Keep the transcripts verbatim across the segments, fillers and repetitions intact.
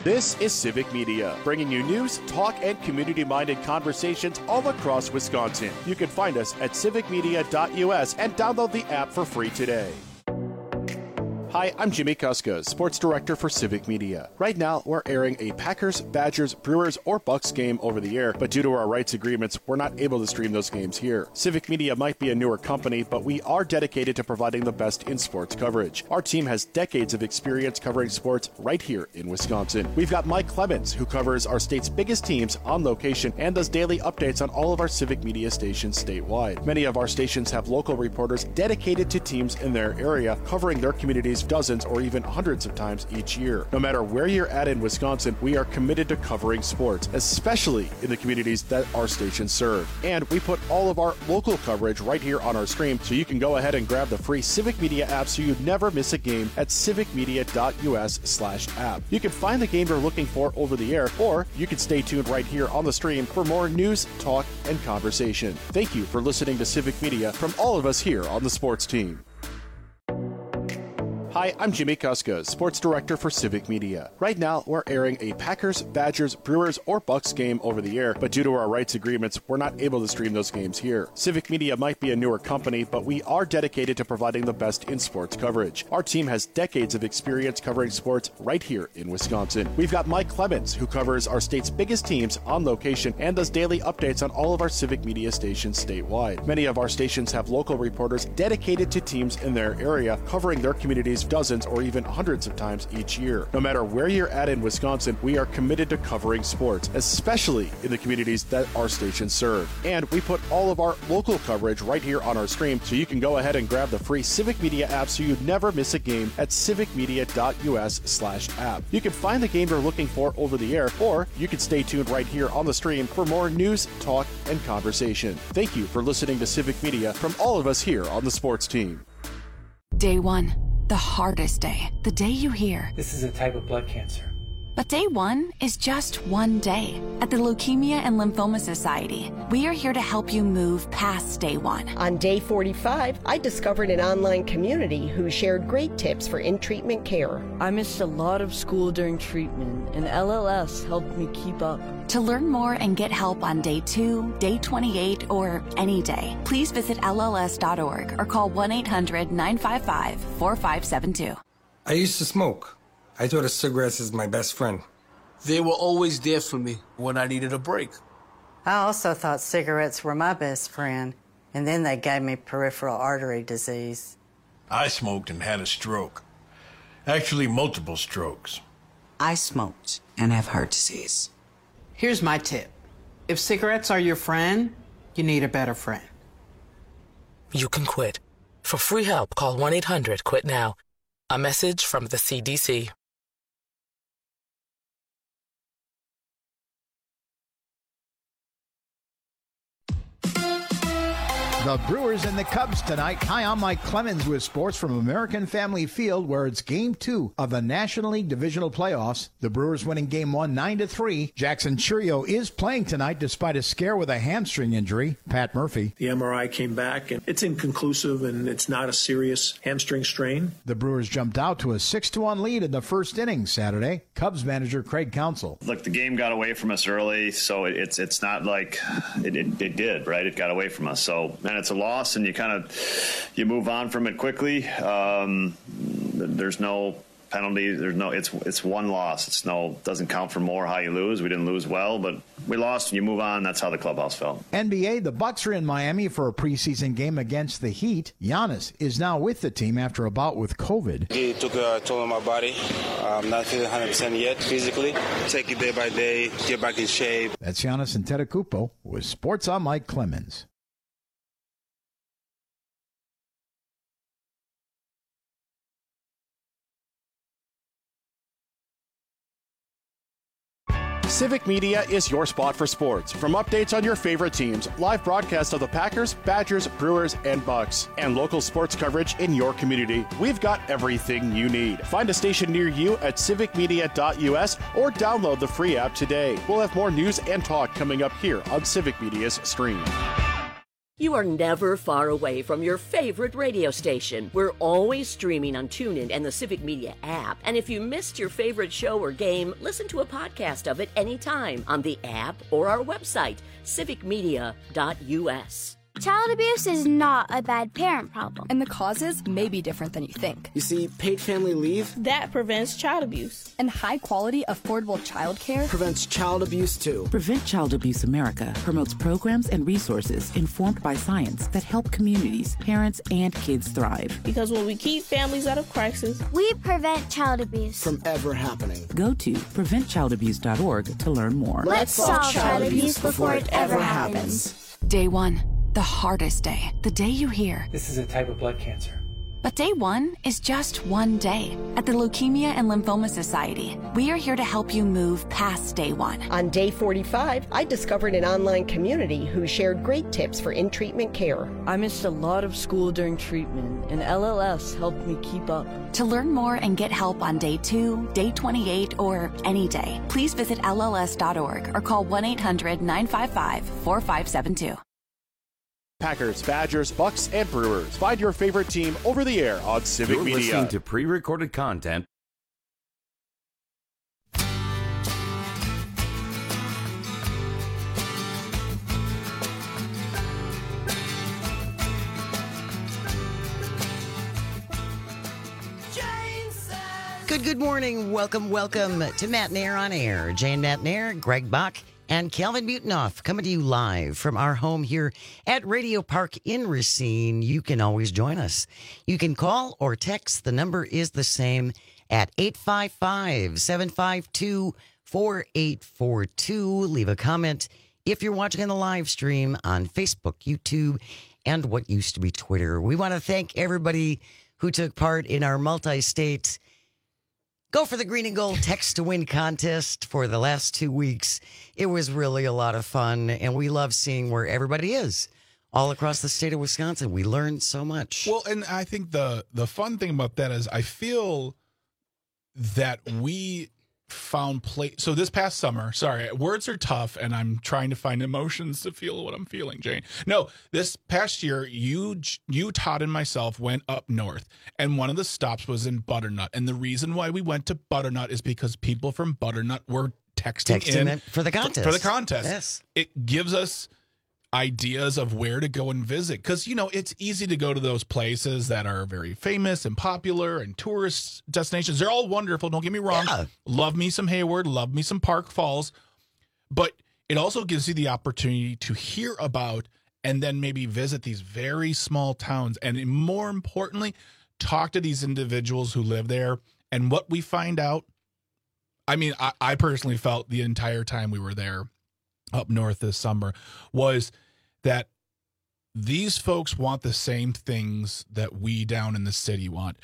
This is Civic Media, bringing you news, talk, and community-minded conversations all across Wisconsin. You can find us at civic media dot U S and download the app for free today. Hi, I'm Jimmy Kuska, Sports Director for Civic Media. Right now, we're airing a Packers, Badgers, Brewers, or Bucks game over the air, but due to our rights agreements, we're not able to stream those games here. Civic Media might be a newer company, but we are dedicated to providing the best in sports coverage. Our team has decades of experience covering sports right here in Wisconsin. We've got Mike Clemens, who covers our state's biggest teams on location and does daily updates on all of our Civic Media stations statewide. Many of our stations have local reporters dedicated to teams in their area, covering their communities dozens or even hundreds of times each year. No matter where you're at in Wisconsin, we are committed to covering sports, especially in the communities that our stations serve. And we put all of our local coverage right here on our stream, so you can go ahead and grab the free Civic Media app so you never miss a game at civic media dot U S slash app. You can find the game you're looking for over the air, or you can stay tuned right here on the stream for more news, talk, and conversation. Thank you for listening to Civic Media from all of us here on the sports team. Hi, I'm Jimmy Kuska, Sports Director for Civic Media. Right now, we're airing a Packers, Badgers, Brewers, or Bucks game over the air, but due to our rights agreements, we're not able to stream those games here. Civic Media might be a newer company, but we are dedicated to providing the best in sports coverage. Our team has decades of experience covering sports right here in Wisconsin. We've got Mike Clemens, who covers our state's biggest teams on location and does daily updates on all of our Civic Media stations statewide. Many of our stations have local reporters dedicated to teams in their area, covering their communities dozens or even hundreds of times each year. No matter where you're at in Wisconsin, we are committed to covering sports, especially in the communities that our stations serve. And we put all of our local coverage right here on our stream, so you can go ahead and grab the free Civic Media app so you never miss a game at civic media dot U S slash app. You can find the game you're looking for over the air, or you can stay tuned right here on the stream for more news, talk, and conversation. Thank you for listening to Civic Media from all of us here on the sports team. Day one. The hardest day. The day you hear, this is a type of blood cancer. But day one is just one day. At the Leukemia and Lymphoma Society, we are here to help you move past day one. On day forty-five, I discovered an online community who shared great tips for in-treatment care. I missed a lot of school during treatment, and L L S helped me keep up. To learn more and get help on day two, day twenty-eight, or any day, please visit L L S dot org or call one eight hundred nine five five four five seven two. I used to smoke. I thought of cigarettes as my best friend. They were always there for me when I needed a break. I also thought cigarettes were my best friend, and then they gave me peripheral artery disease. I smoked and had a stroke. Actually, multiple strokes. I smoked and have heart disease. Here's my tip. If cigarettes are your friend, you need a better friend. You can quit. For free help, call one eight hundred quit now. A message from the C D C. The Brewers and the Cubs tonight. Hi, I'm Mike Clemens with sports from American Family Field, where it's game two of the National League Divisional Playoffs. The Brewers winning game one, nine to three. Jackson Chourio is playing tonight despite a scare with a hamstring injury. Pat Murphy. The M R I came back, and it's inconclusive, and it's not a serious hamstring strain. The Brewers jumped out to a six to one lead in the first inning Saturday. Cubs manager Craig Counsell. Look, the game got away from us early, so it's it's not like it, it, it did, right? It got away from us. So, man, it's a loss, and you kind of you move on from it quickly. Um, there's no penalty. There's no. It's it's one loss. It's no doesn't count for more how you lose. We didn't lose well, but we lost, and you move on. That's how the clubhouse felt. N B A, the Bucks are in Miami for a preseason game against the Heat. Giannis is now with the team after a bout with COVID. He took a toll on my body. I'm not feeling one hundred percent yet physically. Take it day by day, get back in shape. That's Giannis Antetokounmpo with Sports. I'm Mike Clemens. Civic Media is your spot for sports. From updates on your favorite teams, live broadcasts of the Packers, Badgers, Brewers, and Bucks, and local sports coverage in your community, we've got everything you need. Find a station near you at civic media dot U S or download the free app today. We'll have more news and talk coming up here on Civic Media's stream. You are never far away from your favorite radio station. We're always streaming on TuneIn and the Civic Media app. And if you missed your favorite show or game, listen to a podcast of it anytime on the app or our website, civic media dot u s. Child abuse is not a bad parent problem. And the causes may be different than you think. You see, paid family leave, that prevents child abuse. And high-quality, affordable child care prevents child abuse, too. Prevent Child Abuse America promotes programs and resources informed by science that help communities, parents, and kids thrive. Because when we keep families out of crisis, we prevent child abuse from ever happening. Go to prevent child abuse dot org to learn more. Let's solve child abuse before it ever happens. Day one. The hardest day, the day you hear, this is a type of blood cancer. But day one is just one day. At the Leukemia and Lymphoma Society, we are here to help you move past day one. On day forty-five, I discovered an online community who shared great tips for in-treatment care. I missed a lot of school during treatment, and L L S helped me keep up. To learn more and get help on day two, day twenty-eight, or any day, please visit L L S dot org or call one eight hundred nine five five four five seven two. Packers, Badgers, Bucks, and Brewers. Find your favorite team over the air on Civic You're Media. Listening to pre-recorded content. Good, good morning. Welcome, welcome to Matt Nair on Air. Jane Matt Nair, Greg Bach, and Calvin Mutenoff coming to you live from our home here at Radio Park in Racine. You can always join us. You can call or text. The number is the same at eight five five, seven five two, four eight four two. Leave a comment if you're watching on the live stream on Facebook, YouTube, and what used to be Twitter. We want to thank everybody who took part in our multi-state Go for the Green and Gold Text to Win contest for the last two weeks. It was really a lot of fun, and we love seeing where everybody is all across the state of Wisconsin. We learned so much. Well, and I think the the fun thing about that is I feel that we found place. So this past summer, sorry, words are tough, and I'm trying to find emotions to feel what I'm feeling, Jane. No, this past year, you, you, Todd, and myself went up north, and one of the stops was in Butternut. And the reason why we went to Butternut is because people from Butternut were texting, texting in it for the contest. For the contest. Yes. It gives us ideas of where to go and visit, because you know it's easy to go to those places that are very famous and popular and tourist destinations. They're all wonderful, don't get me wrong. Yeah. Love me some Hayward, love me some Park Falls, but it also gives you the opportunity to hear about and then maybe visit these very small towns, and more importantly, talk to these individuals who live there. And what we find out, I mean, I, I personally felt the entire time we were there up north this summer, was that these folks want the same things that we down in the city want.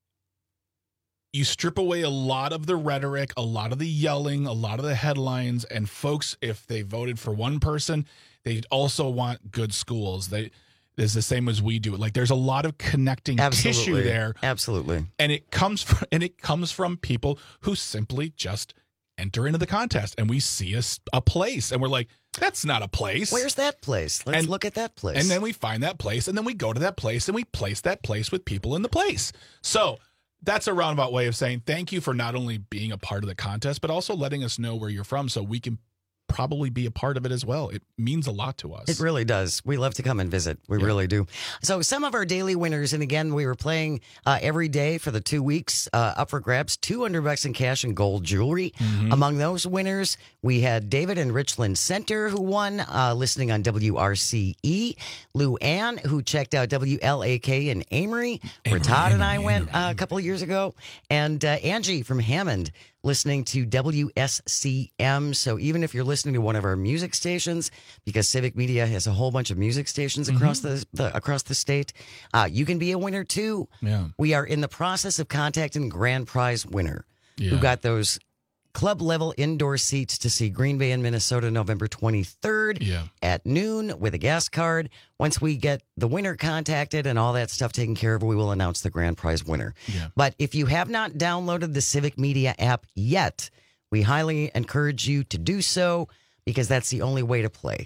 You strip away a lot of the rhetoric, a lot of the yelling, a lot of the headlines, and folks, if they voted for one person, they also want good schools. They is the same as we do. Like there's a lot of connecting Absolutely. tissue there. Absolutely. And it comes from, and it comes from people who simply just enter into the contest, and we see a, a place, and we're like, that's not a place. Where's that place? Let's and, look at that place. And then we find that place, and then we go to that place, and we place that place with people in the place. So that's a roundabout way of saying thank you for not only being a part of the contest, but also letting us know where you're from so we can probably be a part of it as well. It means a lot to us. It really does. We love to come and visit. We yeah. really do. So some of our daily winners, and again, we were playing uh, every day for the two weeks uh, up for grabs, two hundred bucks in cash and gold jewelry. Mm-hmm. Among those winners, we had David in Richland Center who won, uh, listening on W R C E. Lou Ann, who checked out W L A K in Amory, where Todd and I went uh, a couple of years ago. And uh, Angie from Hammond, listening to W S C M. So even if you're listening to one of our music stations, because Civic Media has a whole bunch of music stations across mm-hmm. the, the across the state, uh, you can be a winner too. Yeah. We are in the process of contacting grand prize winner yeah. who got those club level indoor seats to see Green Bay in Minnesota November twenty-third yeah. at noon with a gas card. Once we get the winner contacted and all that stuff taken care of, we will announce the grand prize winner. Yeah. But if you have not downloaded the Civic Media app yet, we highly encourage you to do so, because that's the only way to play.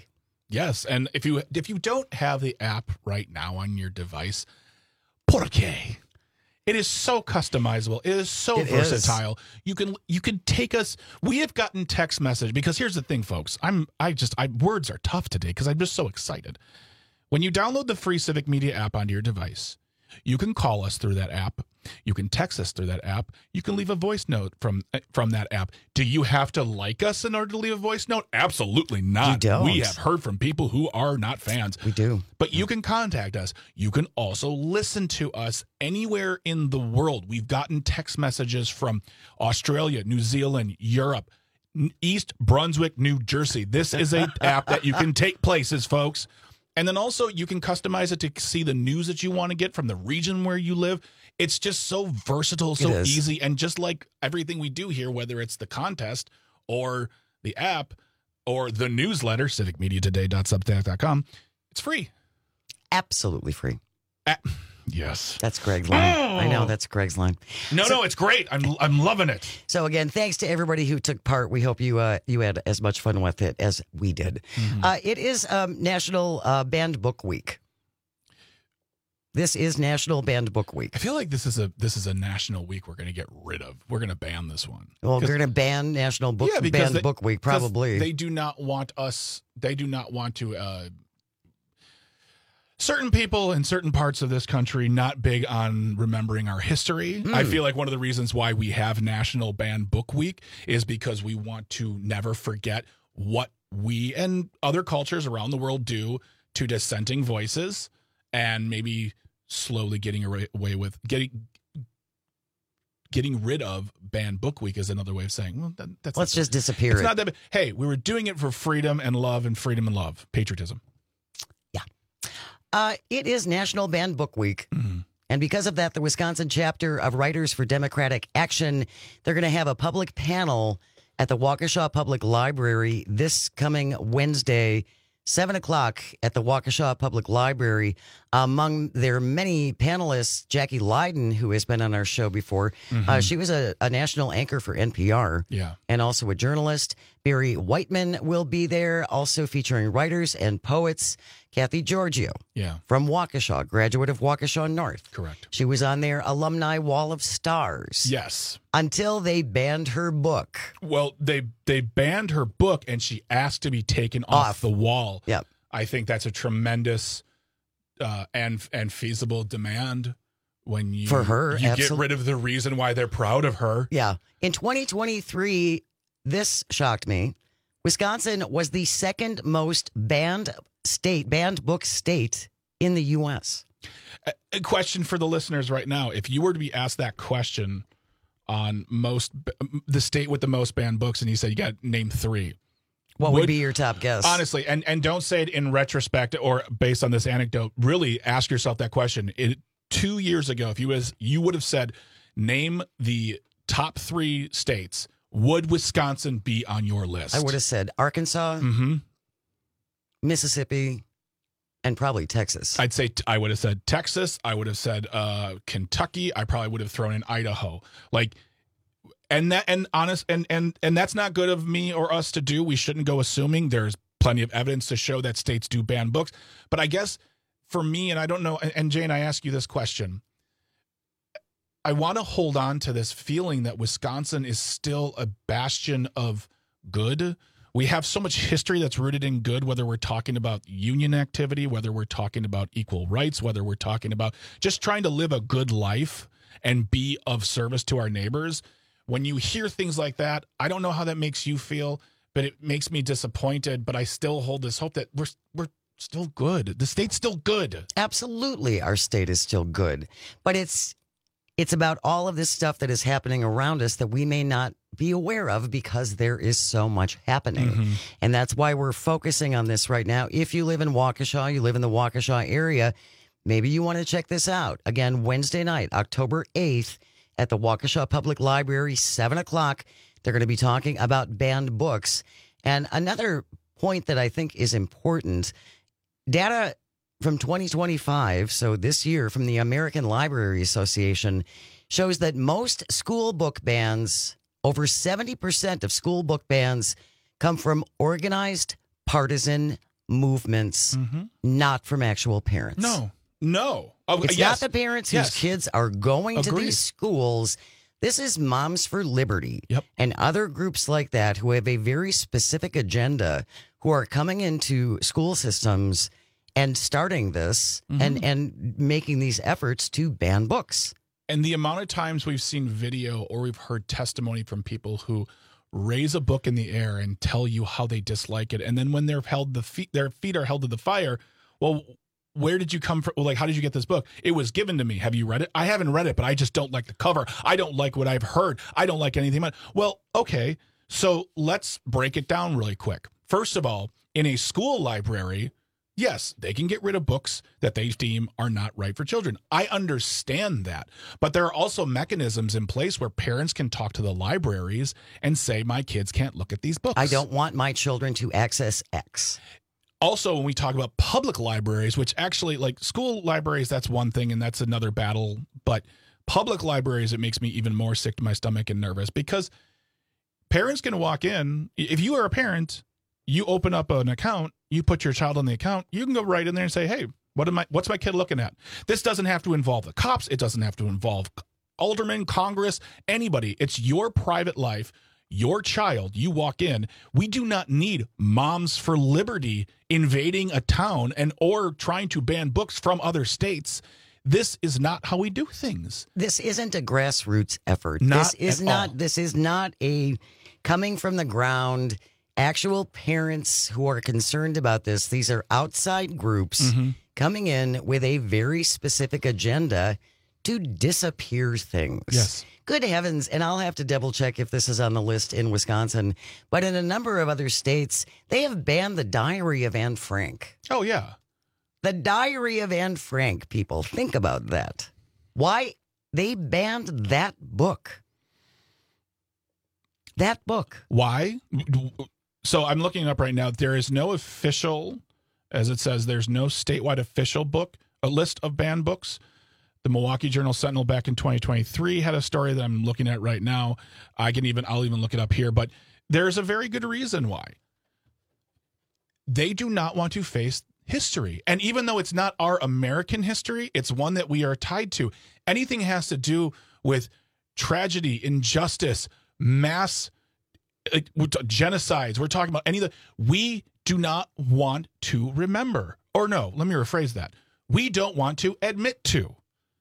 Yes, and if you if you don't have the app right now on your device, por qué? It is so customizable. It is so It versatile. is. You can you can take us. We have gotten text message because here's the thing, folks. I'm I just I words are tough today because I'm just so excited. When you download the free Civic Media app onto your device, you can call us through that app. You can text us through that app. You can leave a voice note from from that app. Do you have to like us in order to leave a voice note? Absolutely not. You don't. We have heard from people who are not fans. We do. But you can contact us. You can also listen to us anywhere in the world. We've gotten text messages from Australia, New Zealand, Europe, East Brunswick, New Jersey. This is an app that you can take places, folks. And then also you can customize it to see the news that you want to get from the region where you live. It's just so versatile, so easy. And just like everything we do here, whether it's the contest or the app or the newsletter, civic media today dot substack dot com, it's free. Absolutely free. Uh, yes. That's Greg's line. Oh. I know, that's Greg's line. No, so, no, it's great. I'm I'm loving it. So again, thanks to everybody who took part. We hope you uh, you had as much fun with it as we did. Mm-hmm. Uh, it is um, National uh, Banned Book Week. This is National Banned Book Week. I feel like this is a this is a national week we're going to get rid of. We're going to ban this one. Well, we're going to ban National Book yeah, Banned they, Book Week probably. They do not want us. They do not want to. Uh, certain people in certain parts of this country not big on remembering our history. Mm. I feel like one of the reasons why we have National Banned Book Week is because we want to never forget what we and other cultures around the world do to dissenting voices. And maybe slowly getting away with getting getting rid of Banned Book Week is another way of saying, well, that, that's let's not, just disappear. It's it. not that. Hey, we were doing it for freedom and love and freedom and love, patriotism. Yeah, uh, it is National Banned Book Week, mm-hmm. and because of that, the Wisconsin chapter of Writers for Democratic Action, they're going to have a public panel at the Waukesha Public Library this coming Wednesday. Seven o'clock at the Waukesha Public Library. Among their many panelists, Jackie Leiden, who has been on our show before, mm-hmm. uh, she was a, a national anchor for N P R, yeah, and also a journalist. Barry Whiteman will be there, also featuring writers and poets. Kathy Giorgio, yeah, from Waukesha, graduate of Waukesha North. Correct. She was on their alumni Wall of Stars. Yes. Until they banned her book. Well, they they banned her book, and she asked to be taken off, off the wall. Yep. I think that's a tremendous uh, and and feasible demand when you for her you absolutely. get rid of the reason why they're proud of her. Yeah. In twenty twenty-three, this shocked me. Wisconsin was the second most banned state, banned book state in the U S. A, a question for the listeners right now: if you were to be asked that question on most the state with the most banned books, and you said you got to name three. What would, would be your top guess? Honestly, and, and don't say it in retrospect or based on this anecdote. Really ask yourself that question. It, two years ago, if you was you would have said, name the top three states, would Wisconsin be on your list? I would have said Arkansas, mm-hmm. Mississippi, and probably Texas. I'd say I would have said Texas. I would have said uh, Kentucky. I probably would have thrown in Idaho. Like. And that and honest and, and and that's not good of me or us to do. We shouldn't go assuming. There's plenty of evidence to show that states do ban books. But I guess for me, and I don't know, and, and Jane, I ask you this question. I want to hold on to this feeling that Wisconsin is still a bastion of good. We have so much history that's rooted in good, whether we're talking about union activity, whether we're talking about equal rights, whether we're talking about just trying to live a good life and be of service to our neighbors. When you hear things like that, I don't know how that makes you feel, but it makes me disappointed. But I still hold this hope that we're we're still good. The state's still good. Absolutely, our state is still good. But it's it's about all of this stuff that is happening around us that we may not be aware of because there is so much happening. Mm-hmm. And that's why we're focusing on this right now. If you live in Waukesha, you live in the Waukesha area, maybe you want to check this out. Again, Wednesday night, October eighth, at the Waukesha Public Library, seven o'clock. They're going to be talking about banned books. And another point that I think is important, data from twenty twenty-five, so this year from the American Library Association, shows that most school book bans, over seventy percent of school book bans, come from organized partisan movements, mm-hmm. not from actual parents. No, no. Oh, it's yes. not the parents yes. whose kids are going Agreed. to these schools. This is Moms for Liberty yep. and other groups like that who have a very specific agenda, who are coming into school systems and starting this mm-hmm. and, and making these efforts to ban books. And the amount of times we've seen video or we've heard testimony from people who raise a book in the air and tell you how they dislike it. And then when they're held the feet, their feet are held to the fire. Well, where did you come from? Like, how did you get this book? It was given to me. Have you read it? I haven't read it, but I just don't like the cover. I don't like what I've heard. I don't like anything about it. Well, okay. So let's break it down really quick. First of all, in a school library, yes, they can get rid of books that they deem are not right for children. I understand that. But there are also mechanisms in place where parents can talk to the libraries and say, my kids can't look at these books. I don't want my children to access X. Also, when we talk about public libraries, which actually, like school libraries, that's one thing, and that's another battle. But public libraries, it makes me even more sick to my stomach and nervous because parents can walk in. If you are a parent, you open up an account, you put your child on the account, you can go right in there and say, hey, what am I, what's my kid looking at? This doesn't have to involve the cops. It doesn't have to involve aldermen, Congress, anybody. It's your private life. Your child, you walk in, we do not need Moms for Liberty invading a town and or trying to ban books from other states. This is not how we do things. This isn't a grassroots effort. Not this is at not all. This is not a coming from the ground, actual parents who are concerned about this. These are outside groups mm-hmm. coming in with a very specific agenda to disappear things. Yes. Good heavens, and I'll have to double check if this is on the list in Wisconsin, but in a number of other states, they have banned the Diary of Anne Frank. Oh, yeah. The Diary of Anne Frank, people. Think about that. Why they banned that book. That book. Why? So I'm looking up right now. There is no official, as it says, there's no statewide official book, a list of banned books. The Milwaukee Journal Sentinel back in twenty twenty-three had a story that I'm looking at right now. I can even, I'll even look it up here, but there's a very good reason why. They do not want to face history. And even though it's not our American history, it's one that we are tied to. Anything has to do with tragedy, injustice, mass uh, genocides. We're talking about any of the, we do not want to remember. Or no, let me rephrase that. We don't want to admit to.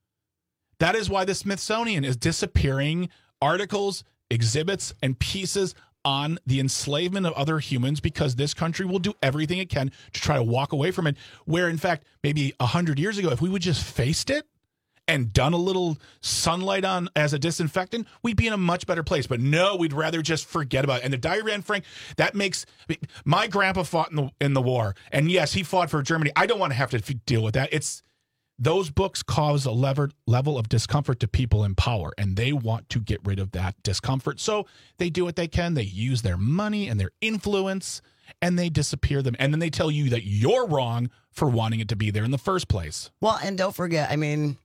That is why the Smithsonian is disappearing articles, exhibits, and pieces on the enslavement of other humans because this country will do everything it can to try to walk away from it. Where, in fact, maybe one hundred years ago, if we would just faced it and done a little sunlight on as a disinfectant, we'd be in a much better place. But no, we'd rather just forget about it. And the Diary of Anne Frank, that makes... My grandpa fought in the, in the war. And yes, he fought for Germany. I don't want to have to deal with that. It's... Those books cause a lever, level of discomfort to people in power, and they want to get rid of that discomfort. So they do what they can. They use their money and their influence, and they disappear them. And then they tell you that you're wrong for wanting it to be there in the first place. Well, and don't forget, I mean,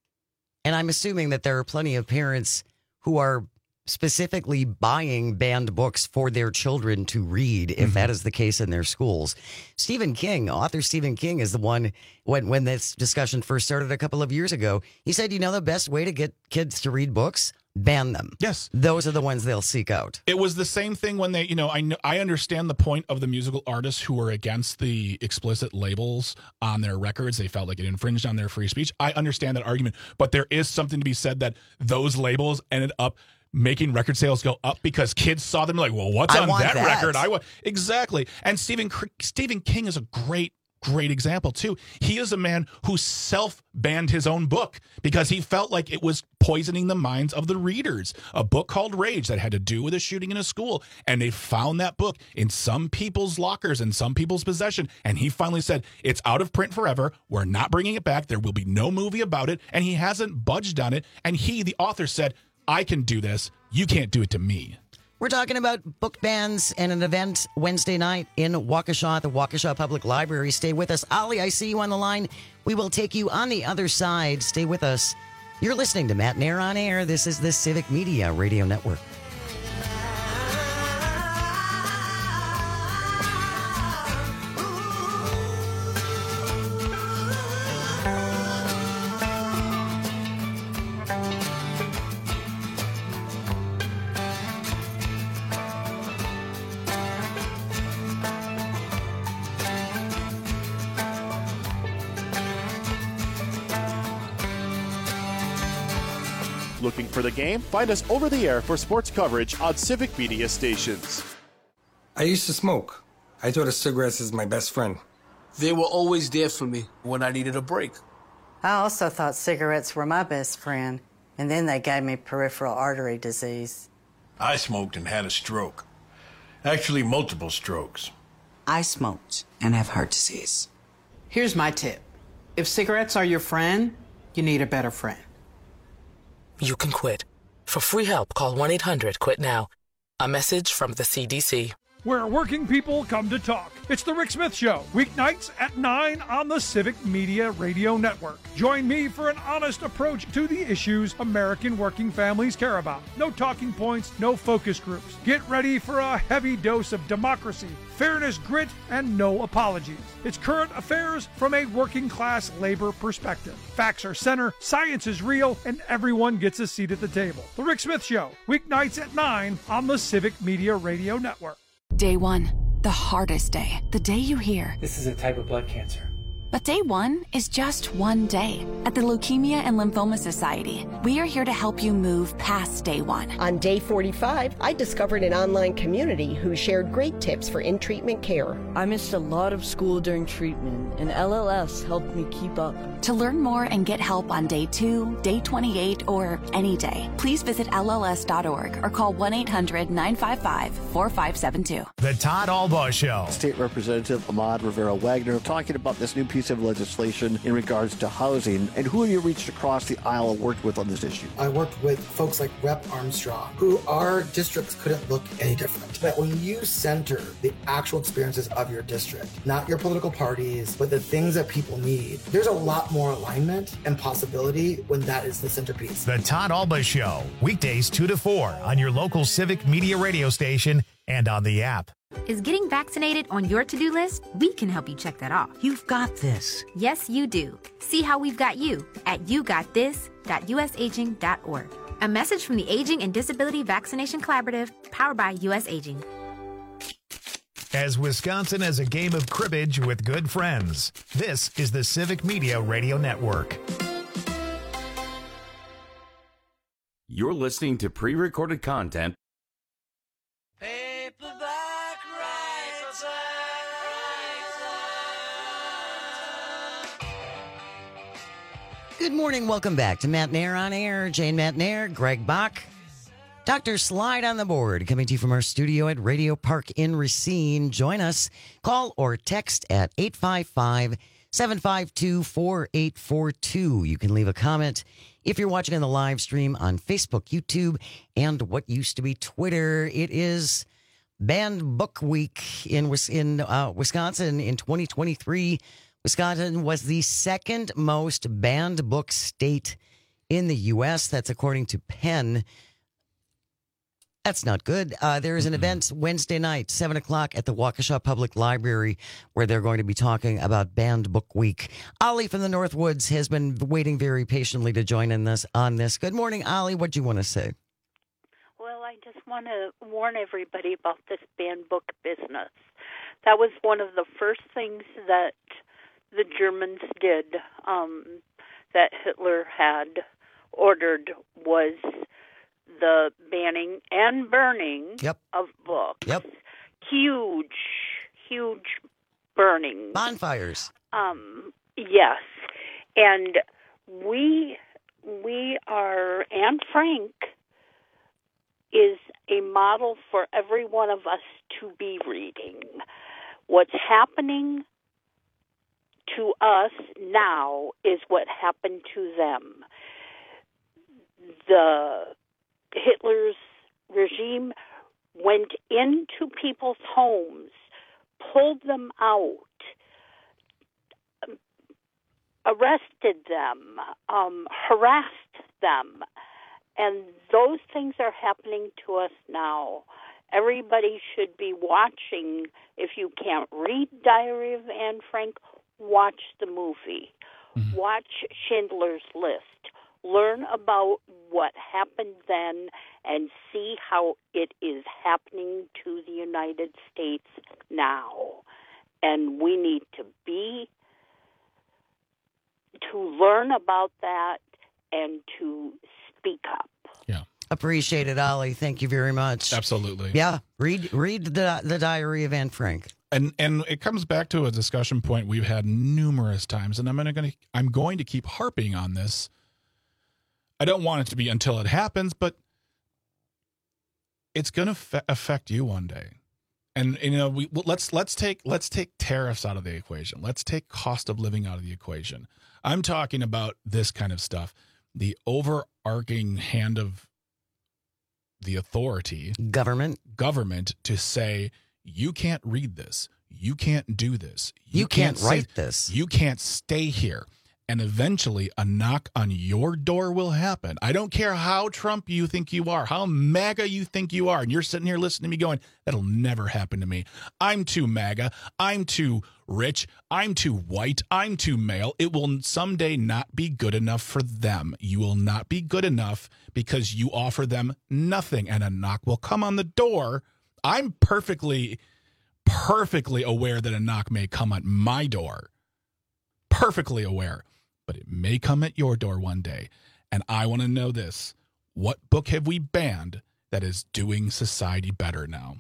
and I'm assuming that there are plenty of parents who are specifically buying banned books for their children to read, if mm-hmm. that is the case in their schools. Stephen King, author Stephen King, is the one, when, when this discussion first started a couple of years ago, he said, you know, the best way to get kids to read books, ban them. Yes. Those are the ones they'll seek out. It was the same thing when they, you know, I know, I understand the point of the musical artists who were against the explicit labels on their records. They felt like it infringed on their free speech. I understand that argument, but there is something to be said that those labels ended up making record sales go up because kids saw them like, well, what's I on that, that record? I want exactly. And Stephen Stephen King is a great, great example too. He is a man who self-banned his own book because he felt like it was poisoning the minds of the readers. A book called Rage that had to do with a shooting in a school, and they found that book in some people's lockers and some people's possession. And he finally said, "It's out of print forever. We're not bringing it back. There will be no movie about it." And he hasn't budged on it. And he, the author, said, I can do this. You can't do it to me. We're talking about book bans and an event Wednesday night in Waukesha at the Waukesha Public Library. Stay with us. Ollie, I see you on the line. We will take you on the other side. Stay with us. You're listening to Matt Nair on Air. This is the Civic Media Radio Network. Looking for the game? Find us over the air for sports coverage on Civic Media stations. I used to smoke. I thought of cigarettes as my best friend. They were always there for me when I needed a break. I also thought cigarettes were my best friend, and then they gave me peripheral artery disease. I smoked and had a stroke. Actually, multiple strokes. I smoked and have heart disease. Here's my tip. If cigarettes are your friend, you need a better friend. You can quit. For free help, call one eight hundred quit now. A message from the C D C. Where working people come to talk. It's the Rick Smith Show, weeknights at nine on the Civic Media Radio Network. Join me for an honest approach to the issues American working families care about. No talking points, no focus groups. Get ready for a heavy dose of democracy, fairness, grit, and no apologies. It's current affairs from a working class labor perspective. Facts are center, science is real, and everyone gets a seat at the table. The Rick Smith Show, weeknights at nine on the Civic Media Radio Network. Day one, the hardest day, the day you hear. This is a type of blood cancer. But day one is just one day. At the Leukemia and Lymphoma Society, we are here to help you move past day one. On day forty-five, I discovered an online community who shared great tips for in-treatment care. I missed a lot of school during treatment, and L L S helped me keep up. To learn more and get help on day two, day twenty-eight, or any day, please visit L L S dot org or call one eight hundred nine five five four five seven two. The Todd Albaugh Show. State Representative Ahmad Rivera-Wagner talking about this new piece of legislation in regards to housing, and who have you reached across the aisle and worked with on this issue? I worked with folks like Representative Armstrong, who our districts couldn't look any different. That when you center the actual experiences of your district, not your political parties, but the things that people need, there's a lot more alignment and possibility when that is the centerpiece. The Todd Albaugh Show, weekdays two to four on your local Civic Media radio station and on the app. Is getting vaccinated on your to-do list? We can help you check that off. You've got this. Yes, you do. See how we've got you at you got this dot u s aging dot org. A message from the Aging and Disability Vaccination Collaborative, powered by U S Aging. As Wisconsin has a game of cribbage with good friends, this is the Civic Media Radio Network. You're listening to pre-recorded content. Good morning. Welcome back to Matt Nair on Air. Jane Matt Nair, Greg Bach, Doctor Slide on the board, coming to you from our studio at Radio Park in Racine. Join us. Call or text at eight five five, seven five two, four eight four two. You can leave a comment if you're watching on the live stream on Facebook, YouTube, and what used to be Twitter. It is Banned Book Week in, in uh, Wisconsin in twenty twenty-three. Wisconsin was the second most banned book state in the U S. That's according to Penn. That's not good. Uh, there is an event Wednesday night, seven o'clock at the Waukesha Public Library, where they're going to be talking about Banned Book Week. Ollie from the Northwoods has been waiting very patiently to join in this on this. Good morning, Ollie. What do you want to say? Well, I just want to warn everybody about this banned book business. That was one of the first things that the Germans did, um, that Hitler had ordered, was the banning and burning yep. of books. Yep. Huge, huge burning. Bonfires. Um, yes. And we, we are, Anne Frank is a model for every one of us to be reading. What's happening to us now is what happened to them. The Hitler's regime went into people's homes, pulled them out, arrested them, um, harassed them, and those things are happening to us now. Everybody should be watching. If you can't read Diary of Anne Frank, watch the movie. Mm-hmm. Watch Schindler's List. Learn about what happened then and see how it is happening to the United States now. And we need to be, to learn about that and to speak up. Yeah. Appreciate it, Ollie. Thank you very much. Absolutely. Yeah. Read read the the Diary of Anne Frank. And and it comes back to a discussion point we've had numerous times, and I'm gonna, gonna I'm going to keep harping on this. I don't want it to be until it happens, but it's going to fe- affect you one day. And, and you know, we let's let's take let's take tariffs out of the equation. Let's take cost of living out of the equation. I'm talking about this kind of stuff. The overarching hand of the authority, government, government to say, you can't read this, you can't do this, you, you can't, can't write say, this, you can't stay here. And eventually a knock on your door will happen. I don't care how Trump you think you are, how MAGA you think you are. And you're sitting here listening to me going, that'll never happen to me. I'm too MAGA. I'm too rich. I'm too white. I'm too male. It will someday not be good enough for them. You will not be good enough because you offer them nothing. And a knock will come on the door. I'm perfectly, perfectly aware that a knock may come at my door. Perfectly aware. But it may come at your door one day. And I want to know this. What book have we banned that is doing society better now?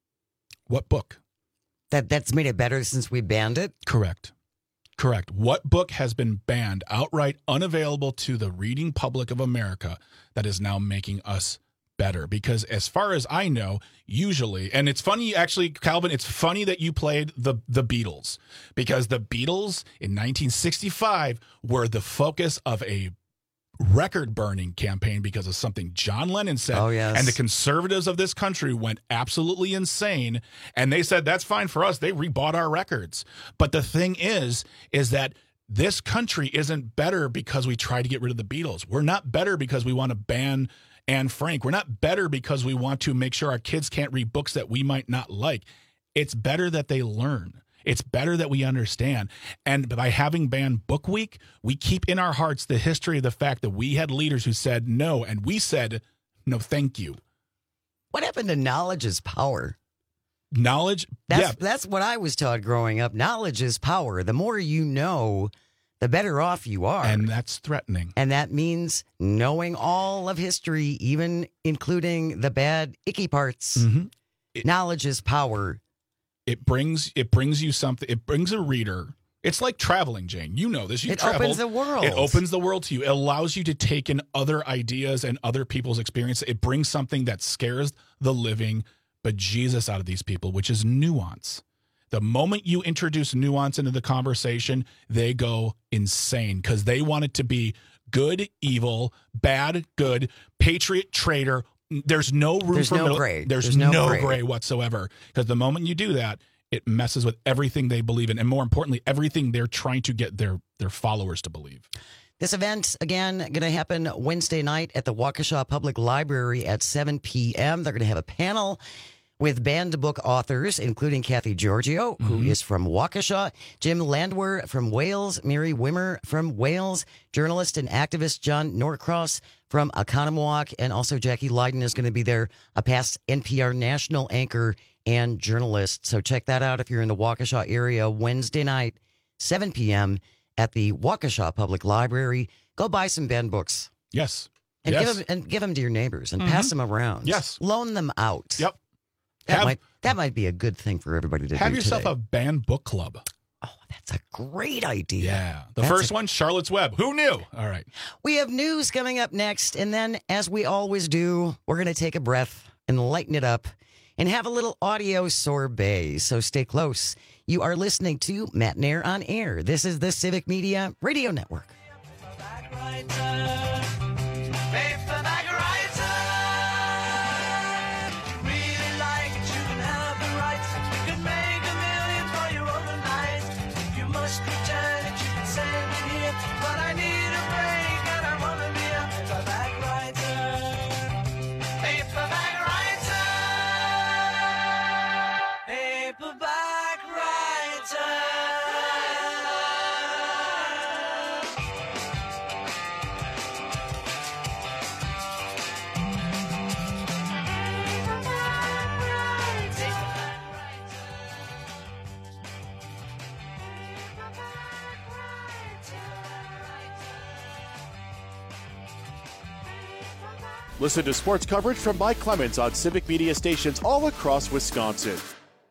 What book? That that's made it better since we banned it? Correct. Correct. What book has been banned, outright unavailable to the reading public of America, that is now making us better? Because as far as I know, usually, and it's funny, actually, Calvin, it's funny that you played the, the Beatles, because the Beatles in nineteen sixty-five were the focus of a record-burning campaign because of something John Lennon said. Oh, yes. And the conservatives of this country went absolutely insane, and they said, that's fine for us. They rebought our records. But the thing is, is that this country isn't better because we try to get rid of the Beatles. We're not better because we want to ban Anne Frank. We're not better because we want to make sure our kids can't read books that we might not like. It's better that they learn. It's better that we understand. And by having banned Book Week, we keep in our hearts the history of the fact that we had leaders who said no, and we said, no, thank you. What happened to knowledge is power? Knowledge? That's, yeah. That's what I was taught growing up. Knowledge is power. The more you know, the better off you are. And that's threatening. And that means knowing all of history, even including the bad, icky parts. Mm-hmm. It, Knowledge is power. It brings it brings you something. It brings a reader. It's like traveling, Jane. You know this. You it traveled. opens the world. It opens the world to you. It allows you to take in other ideas and other people's experience. It brings something that scares the living bejesus out of these people, which is nuance. The moment you introduce nuance into the conversation, they go insane because they want it to be good, evil, bad, good, patriot, traitor. There's no room There's for no middle. gray. There's, There's no, no gray. gray. whatsoever. Because the moment you do that, it messes with everything they believe in, and more importantly, everything they're trying to get their their followers to believe. This event, again, going to happen Wednesday night at the Waukesha Public Library at seven p.m. They're going to have a panel with banned book authors, including Kathy Giorgio, mm-hmm. who is from Waukesha, Jim Landwehr from Wales, Mary Wimmer from Wales, journalist and activist John Norcross from Oconomowoc, and also Jackie Leiden is going to be there, a past N P R national anchor and journalist. So check that out if you're in the Waukesha area Wednesday night, seven p.m. at the Waukesha Public Library. Go buy some banned books. Yes. And, yes. Give them, and give them to your neighbors and mm-hmm. pass them around. Yes. Loan them out. Yep. That have, might that might be a good thing for everybody to have do yourself today. a banned book club. Oh, that's a great idea. Yeah. The That's first a- one, Charlotte's Web. Who knew? All right. We have news coming up next, and then, as we always do, we're going to take a breath and lighten it up and have a little audio sorbet. So stay close. You are listening to Matt Nair on Air. This is the Civic Media Radio Network. Listen to sports coverage from Mike Clemens on Civic Media stations all across Wisconsin.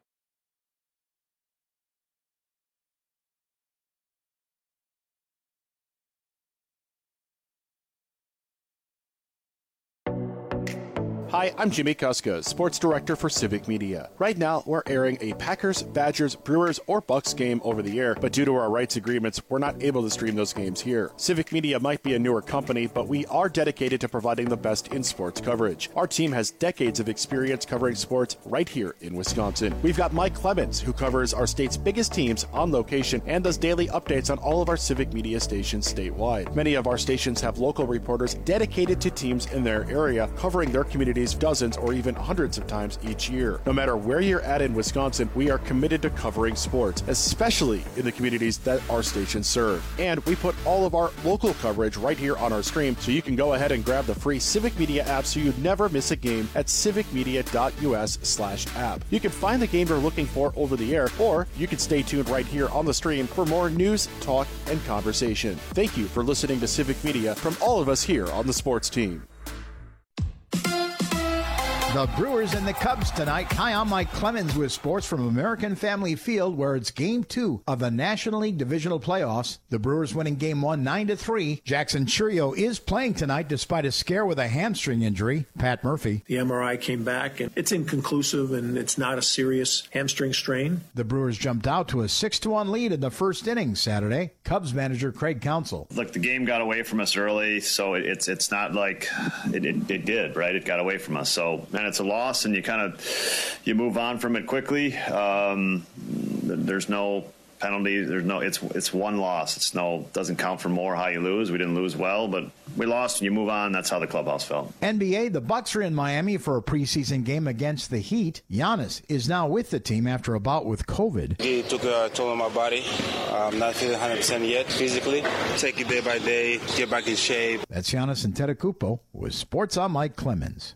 Hi, I'm Jimmy Kuska, Sports Director for Civic Media. Right now, we're airing a Packers, Badgers, Brewers, or Bucks game over the air, but due to our rights agreements, we're not able to stream those games here. Civic Media might be a newer company, but we are dedicated to providing the best in sports coverage. Our team has decades of experience covering sports right here in Wisconsin. We've got Mike Clemens, who covers our state's biggest teams on location and does daily updates on all of our Civic Media stations statewide. Many of our stations have local reporters dedicated to teams in their area, covering their communities dozens or even hundreds of times each year. No matter where you're at in Wisconsin, we are committed to covering sports, especially in the communities that our stations serve. And we put all of our local coverage right here on our stream, so you can go ahead and grab the free Civic Media app so you never miss a game at civicmedia.us slash app. You can find the game you're looking for over the air, or you can stay tuned right here on the stream for more news, talk, and conversation. Thank you for listening to Civic Media from all of us here on the sports team. The Brewers and the Cubs tonight. Hi, I'm Mike Clemens with sports from American Family Field, where it's game two of the National League Divisional Playoffs. The Brewers winning game one, nine to three. Jackson Chourio is playing tonight despite a scare with a hamstring injury. Pat Murphy. The M R I came back, and it's inconclusive, and it's not a serious hamstring strain. The Brewers jumped out to a six to one lead in the first inning Saturday. Cubs manager Craig Counsell. Look, the game got away from us early, so it's it's not like it, it, it did, right? It got away from us. So, man, it's a loss, and you kind of you move on from it quickly. Um, there's no penalty. There's no. It's it's one loss. It's no doesn't count for more how you lose. We didn't lose well, but we lost, and you move on. That's how the clubhouse felt. N B A, the Bucks are in Miami for a preseason game against the Heat. Giannis is now with the team after a bout with COVID. He took a toll on my body. I'm not feeling one hundred percent yet physically. Take it day by day, get back in shape. That's Giannis Antetokounmpo with Sports on Mike Clemens.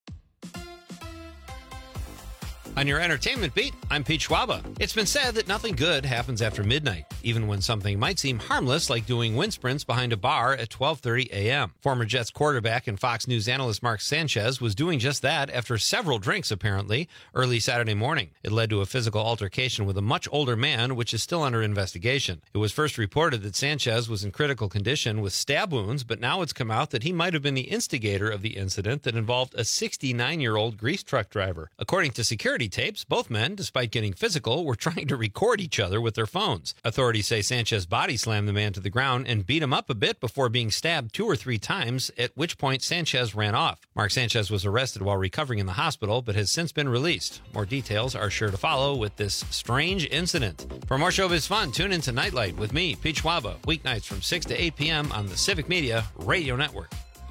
On your entertainment beat, I'm Pete Schwaba. It's been said that nothing good happens after midnight, even when something might seem harmless like doing wind sprints behind a bar at twelve thirty a.m. Former Jets quarterback and Fox News analyst Mark Sanchez was doing just that after several drinks, apparently, early Saturday morning. It led to a physical altercation with a much older man, which is still under investigation. It was first reported that Sanchez was in critical condition with stab wounds, but now it's come out that he might have been the instigator of the incident that involved a sixty-nine-year-old grease truck driver. According to security tapes, both men, despite getting physical, were trying to record each other with their phones. Authorities say Sanchez body slammed the man to the ground and beat him up a bit before being stabbed two or three times, at which point Sanchez ran off. Mark Sanchez was arrested while recovering in the hospital, but has since been released. More details are sure to follow with this strange incident. For more showbiz fun, tune into Nightlight with me, Pete Schwaba, weeknights from six to eight p.m. on the Civic Media Radio Network.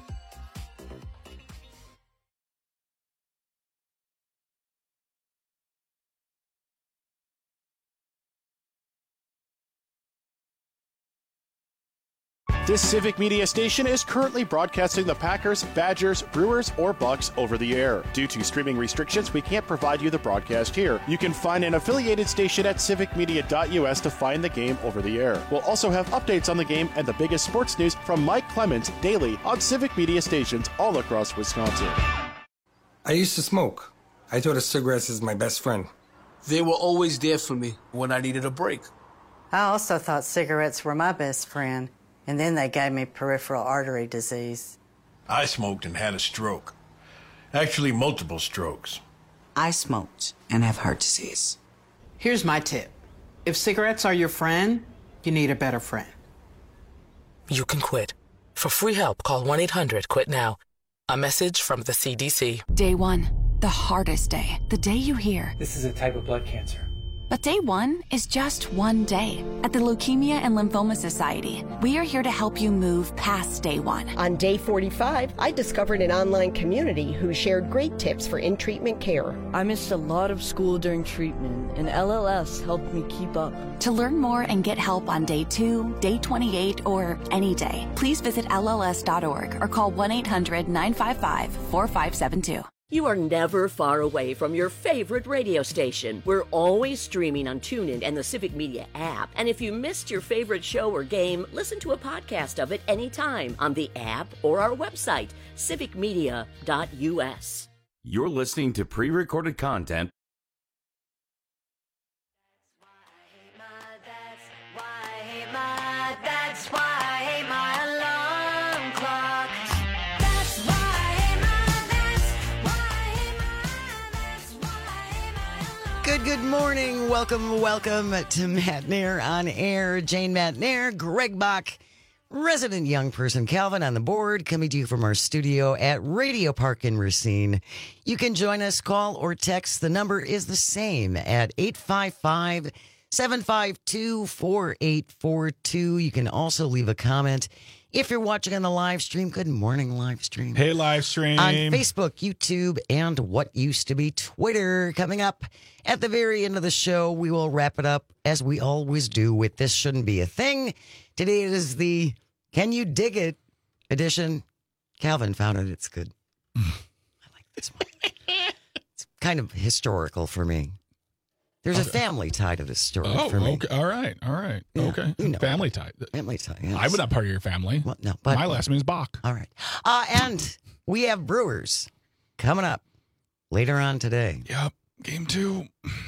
This Civic Media station is currently broadcasting the Packers, Badgers, Brewers, or Bucks over the air. Due to streaming restrictions, we can't provide you the broadcast here. You can find an affiliated station at civic media dot u s to find the game over the air. We'll also have updates on the game and the biggest sports news from Mike Clemens daily on Civic Media stations all across Wisconsin. I used to smoke. I thought of cigarettes as my best friend. They were always there for me when I needed a break. I also thought cigarettes were my best friend. And then they gave me peripheral artery disease. I smoked and had a stroke. Actually, multiple strokes. I smoked and have heart disease. Here's my tip. If cigarettes are your friend, you need a better friend. You can quit. For free help, call one eight hundred quit now. A message from the C D C. Day one, the hardest day. The day you hear, this is a type of blood cancer. But day one is just one day. At the Leukemia and Lymphoma Society, we are here to help you move past day one. On day forty-five, I discovered an online community who shared great tips for in-treatment care. I missed a lot of school during treatment, and L L S helped me keep up. To learn more and get help on day two, day twenty-eight, or any day, please visit L L S dot org or call one eight hundred nine five five four five seven two. You are never far away from your favorite radio station. We're always streaming on TuneIn and the Civic Media app. And if you missed your favorite show or game, listen to a podcast of it anytime on the app or our website, civic media dot u s. You're listening to pre-recorded content. That's why I hate my alarm clock. Good, good morning. Welcome, welcome to Matt Nair on air. Jane Matt Nair, Greg Bach, resident young person Calvin on the board, coming to you from our studio at Radio Park in Racine. You can join us, call or text. The number is the same at eight five five, seven five two, four eight four two. You can also leave a comment. If you're watching on the live stream, good morning, live stream. Hey, live stream. On Facebook, YouTube, and what used to be Twitter. Coming up at the very end of the show, we will wrap it up, as we always do, with This Shouldn't Be a Thing. Today is the Can You Dig It edition. Calvin found it. It's good. I like this one. It's kind of historical for me. There's okay. a family tie to this story oh, for me. Okay. All right. All right. Yeah, okay. You know, family tie. Family tie. Yes. I'm not part of your family. Well, no, but my last name is Bach. All right. Uh, and we have Brewers coming up later on today. Yep. Game two.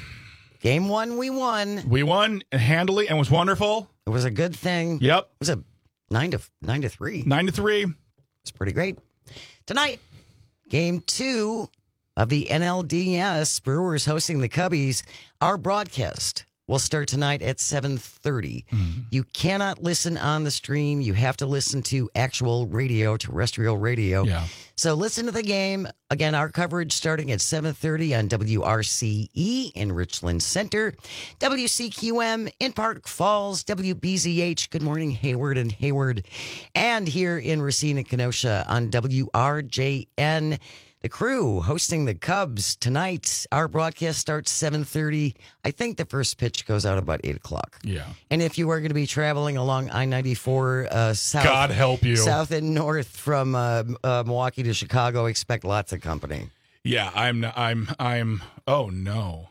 Game one, we won. We won handily and was wonderful. It was a good thing. Yep. It was a nine to nine to three. Nine to three. It's pretty great. Tonight, game two of the N L D S, Brewers hosting the Cubbies. Our broadcast will start tonight at seven thirty. Mm-hmm. You cannot listen on the stream. You have to listen to actual radio, terrestrial radio. Yeah. So listen to the game. Again, our coverage starting at seven thirty on W R C E in Richland Center, W C Q M in Park Falls, W B Z H, good morning, Hayward and Hayward, and here in Racine and Kenosha on W R J N. The Crew hosting the Cubs tonight. Our broadcast starts seven thirty. I think the first pitch goes out about eight o'clock. Yeah. And if you are going to be traveling along I ninety-four uh, south, God help you. south and north from uh, uh, Milwaukee to Chicago, expect lots of company. Yeah, I'm, I'm, I'm, oh no.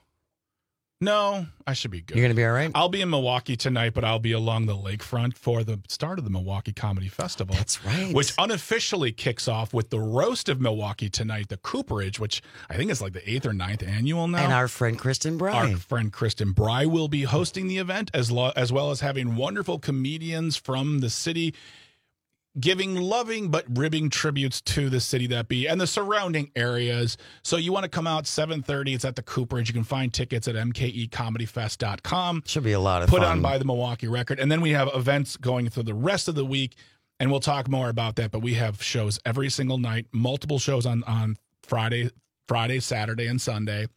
No, I should be good. You're going to be all right? I'll be in Milwaukee tonight, but I'll be along the lakefront for the start of the Milwaukee Comedy Festival. That's right. Which unofficially kicks off with the Roast of Milwaukee tonight, the Cooperage, which I think is like the eighth or ninth annual now. And our friend Kristen Bry. Our friend Kristen Bry will be hosting the event, as, lo- as well as having wonderful comedians from the city giving loving but ribbing tributes to the city that be and the surrounding areas. So you want to come out seven thirty. It's at the Cooperage. You can find tickets at m k e comedy fest dot com. Should be a lot of Put fun. on by the Milwaukee Record. And then we have events going through the rest of the week, and we'll talk more about that. But we have shows every single night, multiple shows on, on Friday, Friday, Saturday, and Sunday.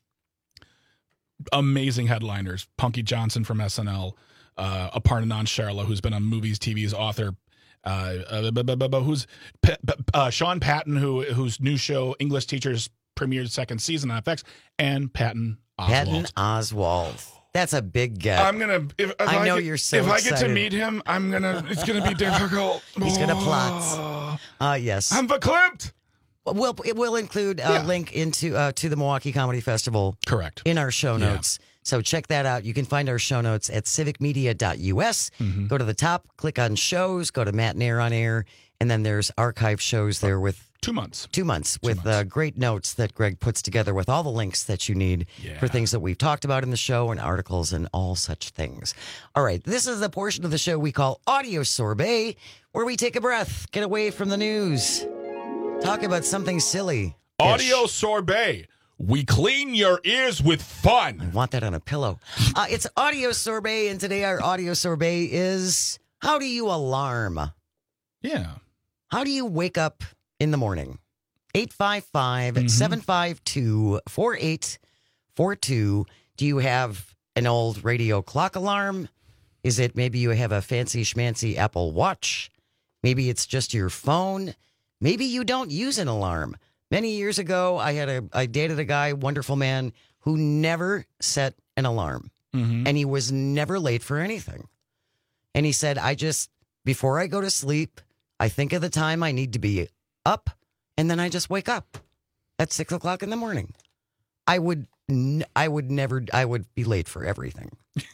Amazing headliners. Punky Johnson from S N L, uh, Aparna Sharla, who's been on movies, T V's author, Uh, uh, who's uh, Sean Patton, who whose new show English Teachers premiered second season on F X, and Patton Oswalt. Patton Oswalt. That's a big get. I'm gonna. If, if I, I know get, you're so. If excited. I get to meet him, I'm gonna. It's gonna be difficult. He's gonna plot. Uh yes. I'm verklempt. We'll, it will include a yeah. link into uh, to the Milwaukee Comedy Festival. Correct. In our show notes. Yeah. So check that out. You can find our show notes at civic media dot u s. Mm-hmm. Go to the top, click on shows, go to Matt Nair on air, and then there's archive shows there with two months. Two months two with months. Uh, great notes that Greg puts together with all the links that you need yeah. for things that we've talked about in the show and articles and all such things. All right, this is the portion of the show we call Audio Sorbet, where we take a breath, get away from the news, talk about something silly. Audio Sorbet. We clean your ears with fun. I want that on a pillow. Uh, it's Audio Sorbet, and today our Audio Sorbet is, how do you alarm? Yeah. How do you wake up in the morning? eight five five, seven five two, four eight four two. Do you have an old radio clock alarm? Is it maybe you have a fancy schmancy Apple Watch? Maybe it's just your phone. Maybe you don't use an alarm. Many years ago, I had a I dated a guy, wonderful man, who never set an alarm. Mm-hmm. And he was never late for anything. And he said, I just, before I go to sleep, I think of the time I need to be up, and then I just wake up. at six o'clock in the morning. I would, n- I would never, I would be late for everything.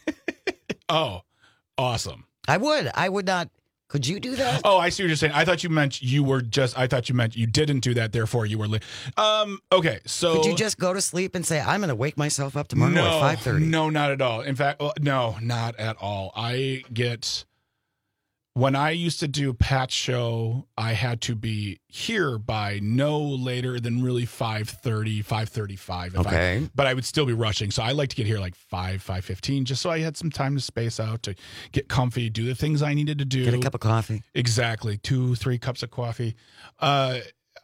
Oh, awesome. I would, I would not. Could you do that? Oh, I see what you're saying. I thought you meant you were just, I thought you meant you didn't do that, therefore you were late. Um, okay, so. Could you just go to sleep and say, I'm going to wake myself up tomorrow no, at five thirty? No, not at all. In fact, well, no, not at all. I get, when I used to do Pat's show, I had to be here by no later than really five thirty, five thirty-five. Okay. I, but I would still be rushing. So I like to get here like five, five fifteen, just so I had some time to space out, to get comfy, do the things I needed to do. Get a cup of coffee. Exactly. Two, three cups of coffee. Uh,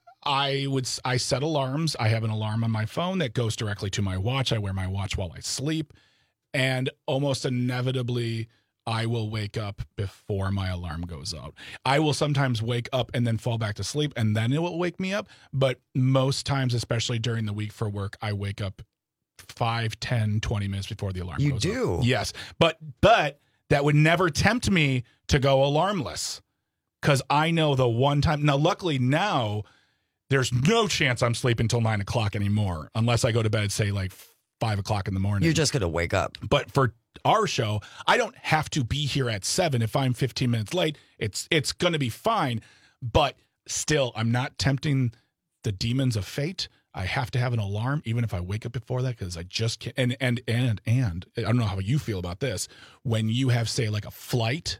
I would, I set alarms. I have an alarm on my phone that goes directly to my watch. I wear my watch while I sleep. And almost inevitably, I will wake up before my alarm goes out. I will sometimes wake up and then fall back to sleep, and then it will wake me up. But most times, especially during the week for work, I wake up five, ten, twenty minutes before the alarm you goes do? out. Yes. But but that would never tempt me to go alarmless, because I know the one time. Now, luckily now, there's no chance I'm sleeping until nine o'clock anymore, unless I go to bed, say, like five o'clock in the morning. You're just going to wake up. But for our show, I don't have to be here at seven. If I'm fifteen minutes late, it's it's going to be fine. But still, I'm not tempting the demons of fate. I have to have an alarm, even if I wake up before that, because I just can't. And, and, and, and, I don't know how you feel about this. When you have, say, like a flight,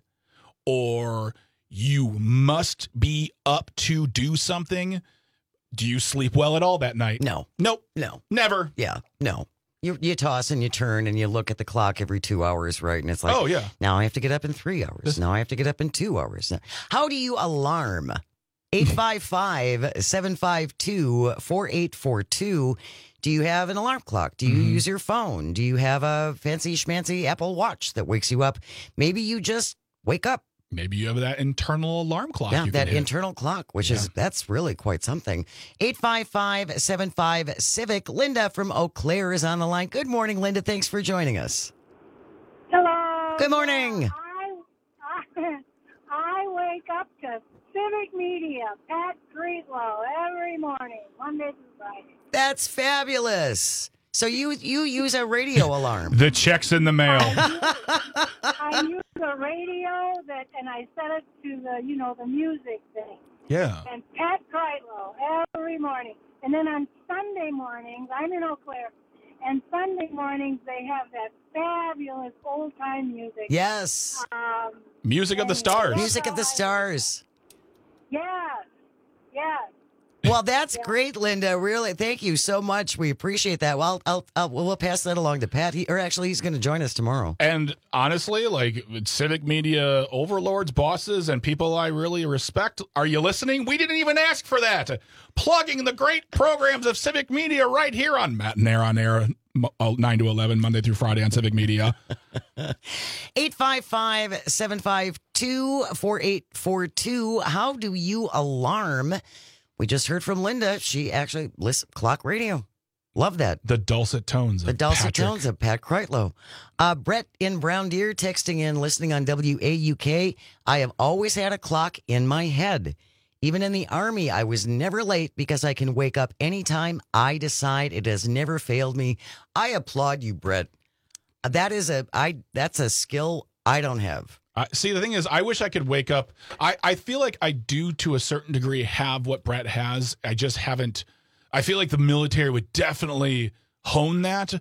or you must be up to do something, do you sleep well at all that night? No. Nope. No. Never. Yeah. No. You you toss and you turn and you look at the clock every two hours, right? And it's like, oh, yeah. Now I have to get up in three hours. This- now I have to get up in two hours. How do you alarm? eight five five, seven five two, four eight four two. Do you have an alarm clock? Do you mm-hmm. use your phone? Do you have a fancy schmancy Apple Watch that wakes you up? Maybe you just wake up. Maybe you have that internal alarm clock. Yeah, you that can hit. internal clock, which yeah. is, that's really quite something. eight five five, seven five, Civic. Linda from Eau Claire is on the line. Good morning, Linda. Thanks for joining us. Hello. Good morning. I, I, I wake up to Civic Media, Pat Creetlow, every morning, Monday through Friday. That's fabulous. So you you use a radio alarm. The check's in the mail. I use a radio that, and I set it to the, you know, the music thing. Yeah. And Pat Creetlow every morning. And then on Sunday mornings, I'm in Eau Claire, and Sunday mornings they have that fabulous old-time music. Yes. Um, Music of the Stars. Music of the Stars. Yes. Yes. Well, that's great, Linda. Really, thank you so much. We appreciate that. Well, I'll, I'll we'll pass that along to Pat. He, or actually, he's going to join us tomorrow. And honestly, like Civic Media overlords, bosses, and people I really respect, are you listening? We didn't even ask for that. Plugging the great programs of Civic Media right here on Matt and Air on Air, nine to eleven, Monday through Friday on Civic Media. eight five five, seven five two, four eight four two. How do you alarm? We just heard from Linda. She actually listens clock radio. Love that. The dulcet tones of The dulcet Patrick. tones of Pat Creitlow. Uh, Brett in Brown Deer texting in, listening on W A U K. I have always had a clock in my head. Even in the Army, I was never late because I can wake up anytime I decide. It has never failed me. I applaud you, Brett. That is a I. That's a skill I don't have. Uh, see, the thing is, I wish I could wake up. I, I feel like I do, to a certain degree, have what Brett has. I just haven't. I feel like the military would definitely hone that.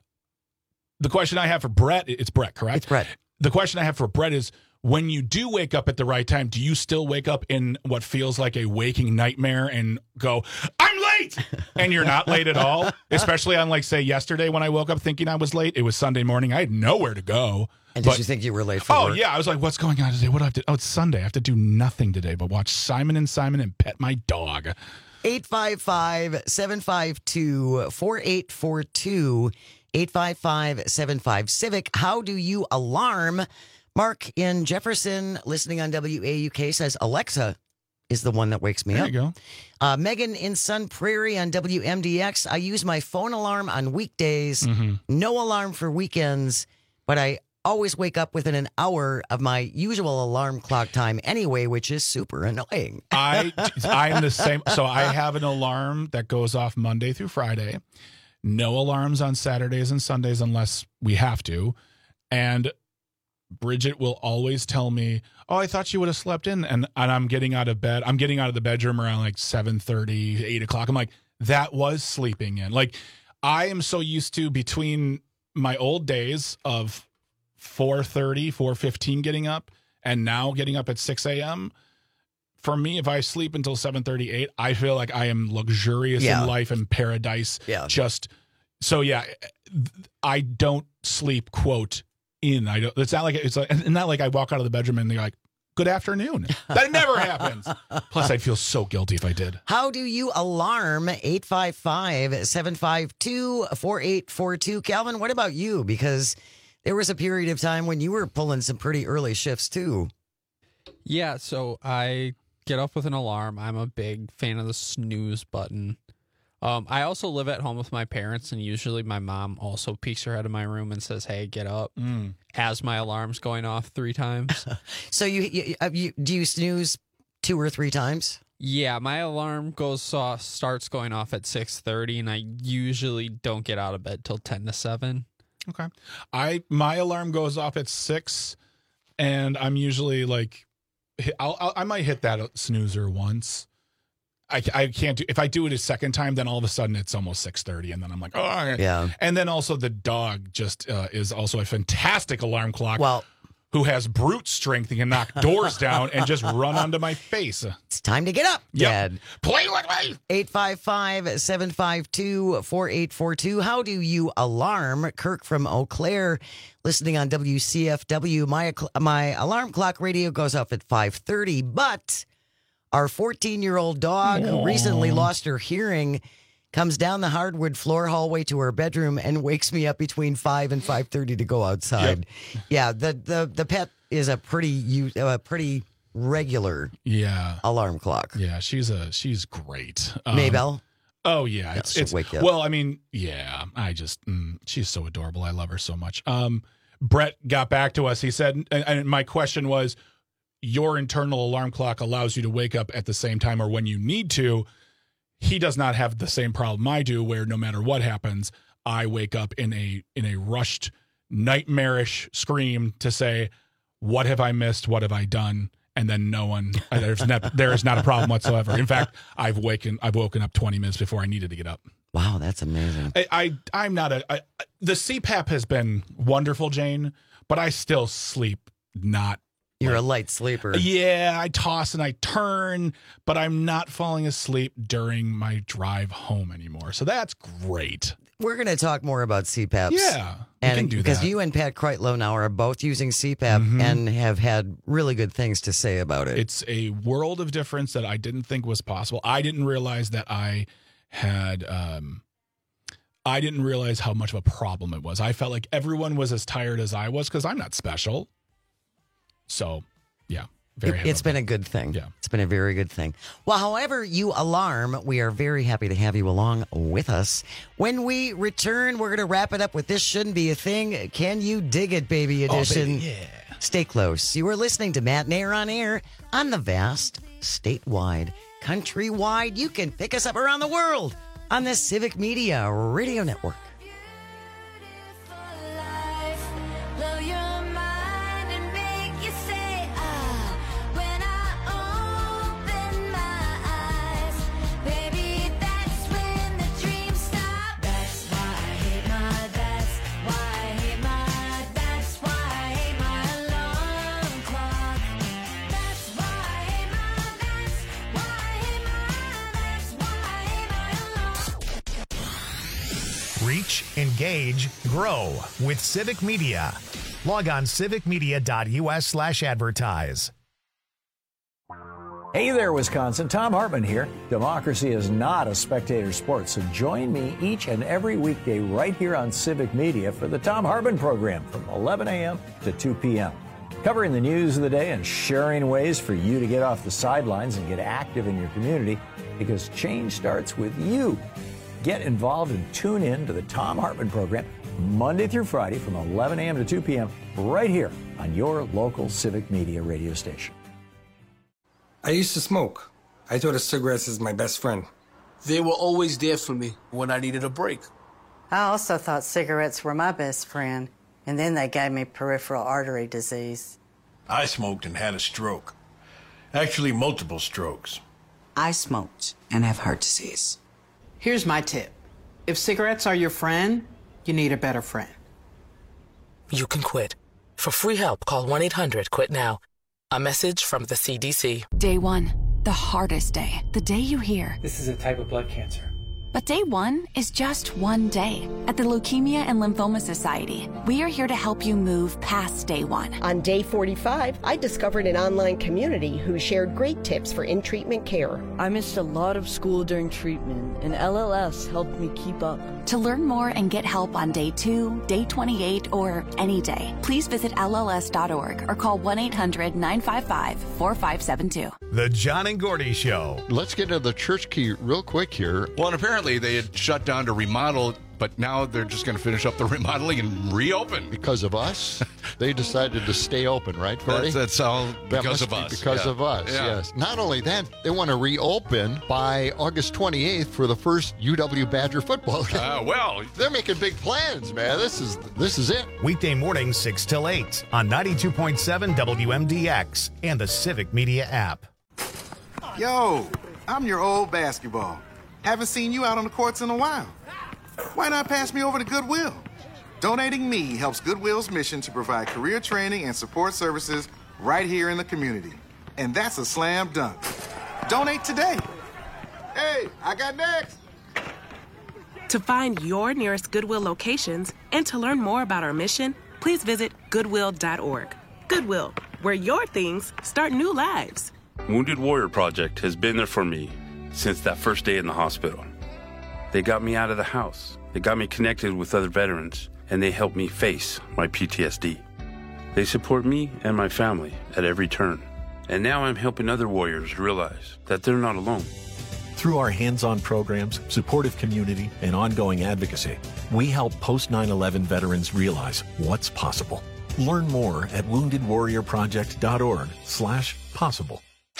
The question I have for Brett, it's Brett, correct? It's Brett. The question I have for Brett is, when you do wake up at the right time, do you still wake up in what feels like a waking nightmare and go, I'm late? And you're not late at all? Especially on, like, say, yesterday when I woke up thinking I was late. It was Sunday morning. I had nowhere to go. And did but, you think you were late for oh, work? yeah. I was like, what's going on today? What do I have to? Oh, it's Sunday. I have to do nothing today but watch Simon and Simon and pet my dog. eight five five, seven five two, four eight four two. eight five five, seven five, Civic. How do you alarm? Mark in Jefferson, listening on W A U K, says Alexa is the one that wakes me there up. There you go. Uh, Megan in Sun Prairie on W M D X. I use my phone alarm on weekdays. Mm-hmm. No alarm for weekends, but I always wake up within an hour of my usual alarm clock time anyway, which is super annoying. I, I'm the same. So I have an alarm that goes off Monday through Friday. No alarms on Saturdays and Sundays unless we have to. And Bridget will always tell me, oh, I thought you would have slept in. And, and I'm getting out of bed. I'm getting out of the bedroom around like seven thirty, eight o'clock. I'm like, that was sleeping in. Like, I am so used to between my old days of four thirty, four fifteen getting up and now getting up at six a.m. For me, if I sleep until seven thirty, eight, I feel like I am luxurious Yeah. in life and paradise. Yeah. Just so, yeah, I don't sleep, quote, in. I don't. It's not like it's like, it's not like I walk out of the bedroom and they're like, "Good afternoon." That never happens. Plus, I'd feel so guilty if I did. How do you alarm? eight five five, seven five two, four eight four two. Calvin, what about you? Because there was a period of time when you were pulling some pretty early shifts too. Yeah, so I get up with an alarm. I'm a big fan of the snooze button. Um, I also live at home with my parents, and usually my mom also peeks her head in my room and says, "Hey, get up," mm. as my alarm's going off three times. So you, you, you do you snooze two or three times? Yeah, my alarm goes off, starts going off at six thirty, and I usually don't get out of bed till ten to seven. Okay. I my alarm goes off at six, and I'm usually like, I'll, I'll I might hit that snoozer once. I, I can't do if I do it a second time, then all of a sudden it's almost six thirty, and then I'm like, oh yeah. And then also the dog just uh, is also a fantastic alarm clock. Well, who has brute strength and can knock doors down and just run onto my face. It's time to get up, Yep. Dad. Play with me. eight five five, seven five two, four eight four two. How do you alarm? Kirk from Eau Claire, listening on W C F W. My my alarm clock radio goes off at five thirty, but our fourteen-year-old dog who recently lost her hearing comes down the hardwood floor hallway to her bedroom and wakes me up between five and five thirty to go outside. Yep. Yeah, the, the the pet is a pretty a pretty regular yeah alarm clock. Yeah, she's a she's great. Um, Maybelle. Oh yeah, it's, she'll it's wake you up. well. I mean, yeah, I just mm, she's so adorable. I love her so much. Um, Brett got back to us. He said, and, and my question was, your internal alarm clock allows you to wake up at the same time or when you need to. He does not have the same problem I do, where no matter what happens, I wake up in a in a rushed, nightmarish scream to say, "What have I missed? What have I done?" And then no one, there's not, there is not a problem whatsoever. In fact, I've waken I've woken up twenty minutes before I needed to get up. Wow, that's amazing. I, I I'm not a I, the C PAP has been wonderful, Jane, but I still sleep not. You're a light sleeper. Yeah, I toss and I turn, but I'm not falling asleep during my drive home anymore. So that's great. We're going to talk more about C PAPs. Yeah, we and can do because that. you and Pat Kreitlow now are both using C PAP Mhm. and have had really good things to say about it. It's a world of difference that I didn't think was possible. I didn't realize that I had um I didn't realize how much of a problem it was. I felt like everyone was as tired as I was because I'm not special. So, yeah, very It, it's been a good thing. Yeah. It's been a very good thing. Well, however you alarm, we are very happy to have you along with us. When we return, we're going to wrap it up with This Shouldn't Be a Thing. Can You Dig It, Baby Edition? Oh, baby, yeah. Stay close. You are listening to Matt and Air on Air on the vast, statewide, countrywide. You can pick us up around the world on the Civic Media Radio Network. Blow your mind and make you say, ah, when I open my eyes, baby, that's when the dreams stop. That's why I hate my, that's why I hate my, that's why I hate my alarm clock. That's why I hate my, that's why I hate my, that's why I hate my alarm. Reach, engage, grow with Civic Media. Log on civicmedia.us slash advertise. Hey there, Wisconsin. Tom Hartman here. Democracy is not a spectator sport, so join me each and every weekday right here on Civic Media for the Tom Hartman program from eleven a.m. to two p.m. Covering the news of the day and sharing ways for you to get off the sidelines and get active in your community, because change starts with you. Get involved and tune in to the Tom Hartman program Monday through Friday from eleven a.m. to two p.m. right here on your local Civic Media radio station. I used to smoke. I thought of cigarettes as my best friend. They were always there for me when I needed a break. I also thought cigarettes were my best friend, and then they gave me peripheral artery disease. I smoked and had a stroke. Actually, multiple strokes. I smoked and have heart disease. Here's my tip. If cigarettes are your friend, you need a better friend. You can quit. For free help, call one eight hundred quit now. A message from the C D C. Day one, the hardest day. The day you hear, This is a type of blood cancer. but day one is just one day. At the Leukemia and Lymphoma Society, we are here to help you move past day one. On day forty-five, I discovered an online community who shared great tips for in-treatment care. I missed a lot of school during treatment, and L L S helped me keep up. To learn more and get help on day two, day twenty-eight, or any day, please visit L L S dot org or call one eight hundred nine five five four five seven two. The John and Gordy Show. Let's get into the church key real quick here. Well, and apparently they had shut down to remodel, but now they're just going to finish up the remodeling and reopen. Because of us, they decided to stay open, right, Gordy? That's, that's all That because must of be us. Because Yeah. of us, Yeah. yes. Not only that, they want to reopen by August twenty-eighth for the first U W Badger football game. Uh, well, they're making big plans, man. This is this is it. Weekday mornings six till eight on ninety-two point seven W M D X and the Civic Media app. Yo, I'm your old basketball. Haven't seen you out on the courts in a while. Why not pass me over to Goodwill? Donating me helps Goodwill's mission to provide career training and support services right here in the community. And that's a slam dunk. Donate today. Hey, I got next. To find your nearest Goodwill locations and to learn more about our mission, please visit goodwill dot org. Goodwill, where your things start new lives. Wounded Warrior Project has been there for me since that first day in the hospital. They got me out of the house. They got me connected with other veterans, and they helped me face my P T S D. They support me and my family at every turn. And now I'm helping other warriors realize that they're not alone. Through our hands-on programs, supportive community, and ongoing advocacy, we help post nine eleven veterans realize what's possible. Learn more at wounded warrior project dot org slash possible.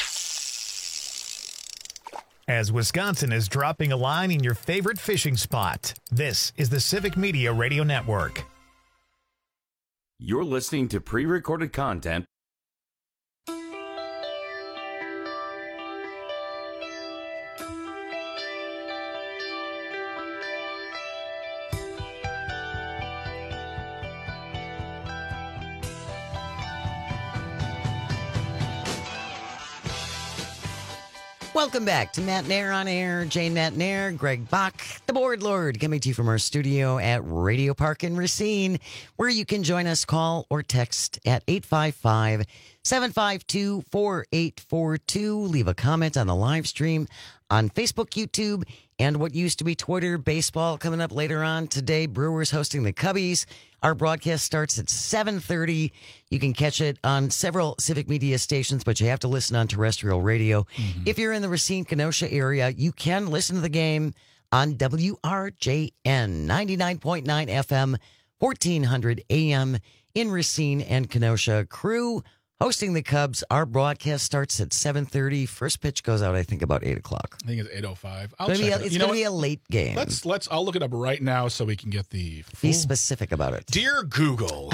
As Wisconsin is dropping a line in your favorite fishing spot, this is the Civic Media Radio Network. You're listening to pre-recorded content. Welcome back to Matt Nair on Air. Jane Matt Nair, Greg Bach, the Board Lord, coming to you from our studio at Radio Park in Racine, where you can join us, call or text at eight five five, seven five two, four eight four two. Leave a comment on the live stream on Facebook, YouTube, and what used to be Twitter. Baseball coming up later on today. Brewers hosting the Cubbies. Our broadcast starts at seven thirty. You can catch it on several Civic Media stations, but you have to listen on terrestrial radio. Mm-hmm. If you're in the Racine-Kenosha area, you can listen to the game on W R J N ninety-nine point nine F M, fourteen hundred A M in Racine and Kenosha. Crew hosting the Cubs. Our broadcast starts at seven thirty. First pitch goes out, I think, about eight o'clock. I think it's eight oh five. It's going to be, a, be a late game. Let's let's. I'll look it up right now so we can get the full... Be specific about it. Dear Google.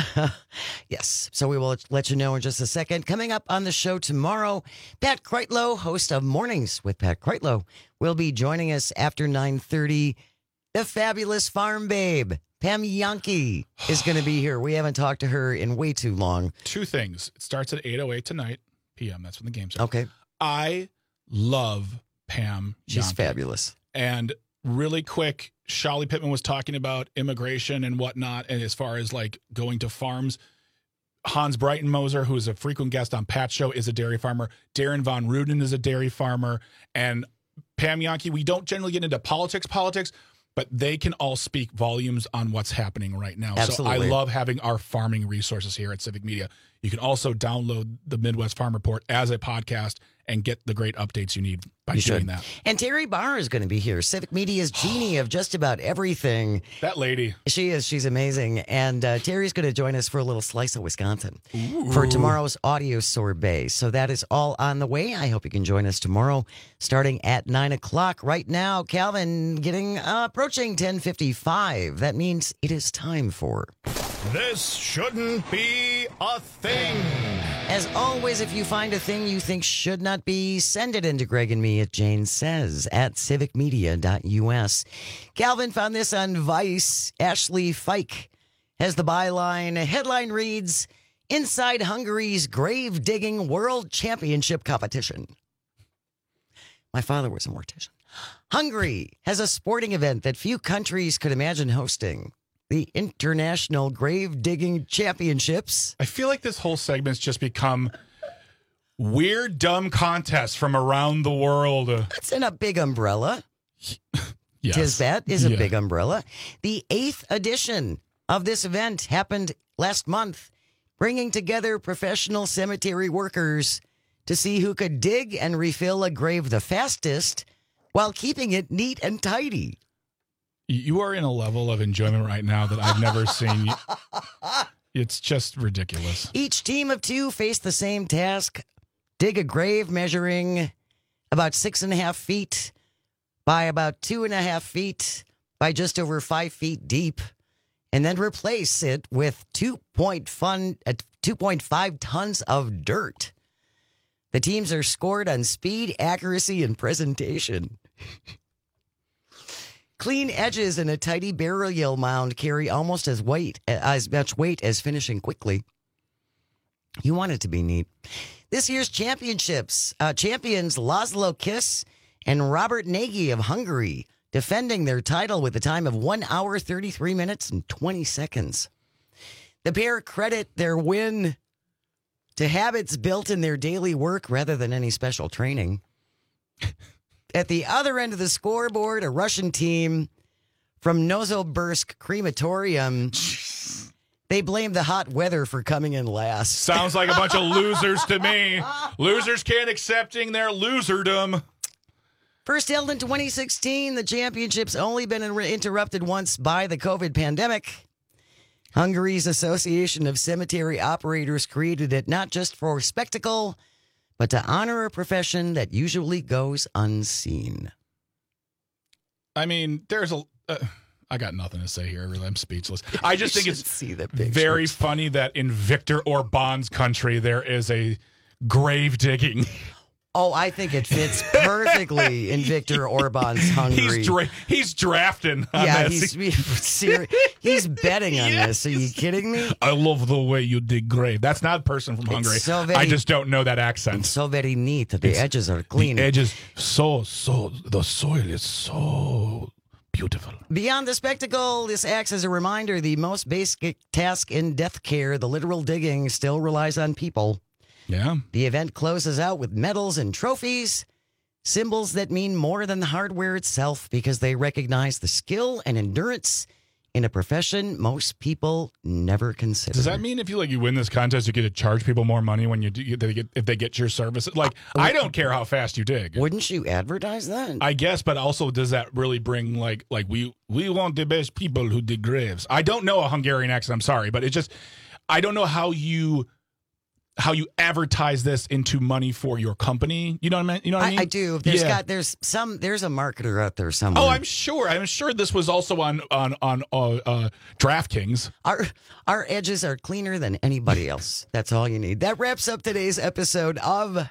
Yes. So we will let you know in just a second. Coming up on the show tomorrow, Pat Kreitlow, host of Mornings with Pat Kreitlow, will be joining us after nine thirty. The fabulous farm babe, Pam Yankee, is going to be here. We haven't talked to her in way too long. Two things. It starts at eight oh eight tonight, P M. That's when the games are. Okay. I love Pam She's Yankee. fabulous. And really quick, Shali Pittman was talking about immigration and whatnot, and as far as like going to farms. Hans Breitenmoser, who is a frequent guest on Pat's show, is a dairy farmer. Darren Von Ruden is a dairy farmer. And Pam Yankee, we don't generally get into politics, politics, but they can all speak volumes on what's happening right now. Absolutely. So I love having our farming resources here at Civic Media. You can also download the Midwest Farm Report as a podcast and get the great updates you need by You doing should. that. And Terry Barr is going to be here, Civic Media's genie of just about everything. That lady. She is. She's amazing. And uh, Terry's going to join us for a little slice of Wisconsin for tomorrow's audio sorbet. So that is all on the way. I hope you can join us tomorrow starting at nine o'clock. Right now, Calvin getting uh, approaching ten fifty-five. That means it is time for... This shouldn't be a thing. As always, if you find a thing you think should not be, send it into Greg and me at Jane Says at civic media dot U S. Calvin found this on Vice. Ashley Fike has the byline. Headline reads, Inside Hungary's Grave Digging World Championship Competition. My father was a mortician. Hungary has a sporting event that few countries could imagine hosting. The International Grave Digging Championships. I feel like this whole segment's just become weird, dumb contests from around the world. It's in a big umbrella. Yes. Tisbat is a Yeah. big umbrella. The eighth edition of this event happened last month, bringing together professional cemetery workers to see who could dig and refill a grave the fastest while keeping it neat and tidy. You are in a level of enjoyment right now that I've never seen. It's just ridiculous. Each team of two faced the same task. Dig a grave measuring about six and a half feet by about two and a half feet by just over five feet deep, and then replace it with two point five tons of dirt. The teams are scored on speed, accuracy, and presentation. Clean edges and a tidy burial mound carry almost as weight as much weight as finishing quickly. You want it to be neat. This year's championships, uh, champions Laszlo Kiss and Robert Nagy of Hungary, defending their title with a time of one hour, thirty-three minutes, and twenty seconds. The pair credit their win to habits built in their daily work rather than any special training. At the other end of the scoreboard, a Russian team from Novosibirsk Crematorium. They blame the hot weather for coming in last. Sounds like a bunch of losers to me. Losers can't accepting their loserdom. First held in twenty sixteen, the championship's only been interrupted once by the COVID pandemic. Hungary's Association of Cemetery Operators created it not just for spectacle, but to honor a profession that usually goes unseen. I mean, there's a... Uh, I got nothing to say here. Really, I'm speechless. I just You think it's should see the very pictures. funny that in Viktor Orban's country, there is a grave digging. Oh, I think it fits perfectly in Viktor Orban's Hungary. He's, dra- he's drafting on yeah, this. he's, ser- he's betting on Yes. this. Are you kidding me? I love the way you dig grave. That's not a person from It's Hungary. so very- I just don't know that accent. It's so very neat that the It's- edges are clean. The edges, so, so, the soil is so beautiful. Beyond the spectacle, this acts as a reminder the most basic task in death care, the literal digging, still relies on people. Yeah. The event closes out with medals and trophies, symbols that mean more than the hardware itself because they recognize the skill and endurance in a profession most people never consider. Does that mean if you like you win this contest, you get to charge people more money when you do they get if they get your services? Like, I don't care how fast you dig. Wouldn't you advertise that? I guess, but also does that really bring like like we we want the best people who dig graves? I don't know a Hungarian accent. I'm sorry, but it just I don't know how you how you advertise this into money for your company. You know what I mean? You know what I, I, mean? I do. There's Yeah. got there's some there's a marketer out there somewhere. Oh, I'm sure. I'm sure this was also on on on uh, uh, DraftKings. Our our edges are cleaner than anybody else. That's all you need. That wraps up today's episode of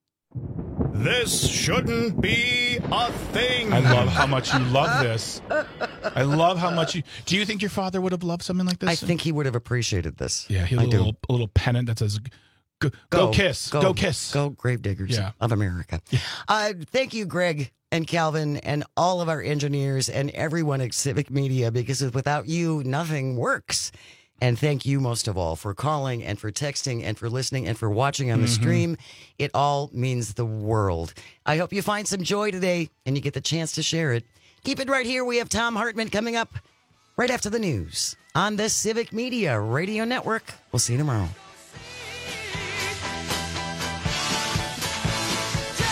This shouldn't be a thing. I love how much you love this. I love how much you. Do you think your father would have loved something like this? I think he would have appreciated this. Yeah, he I had a do. little, a little pennant that says, "Go, go, kiss, go, kiss, go gravediggers Yeah. of America." Uh, thank you, Greg and Calvin, and all of our engineers and everyone at Civic Media, because without you, nothing works. And thank you most of all for calling and for texting and for listening and for watching on the Mhm. stream. It all means the world. I hope you find some joy today and you get the chance to share it. Keep it right here. We have Tom Hartman coming up right after the news on the Civic Media Radio Network. We'll see you tomorrow.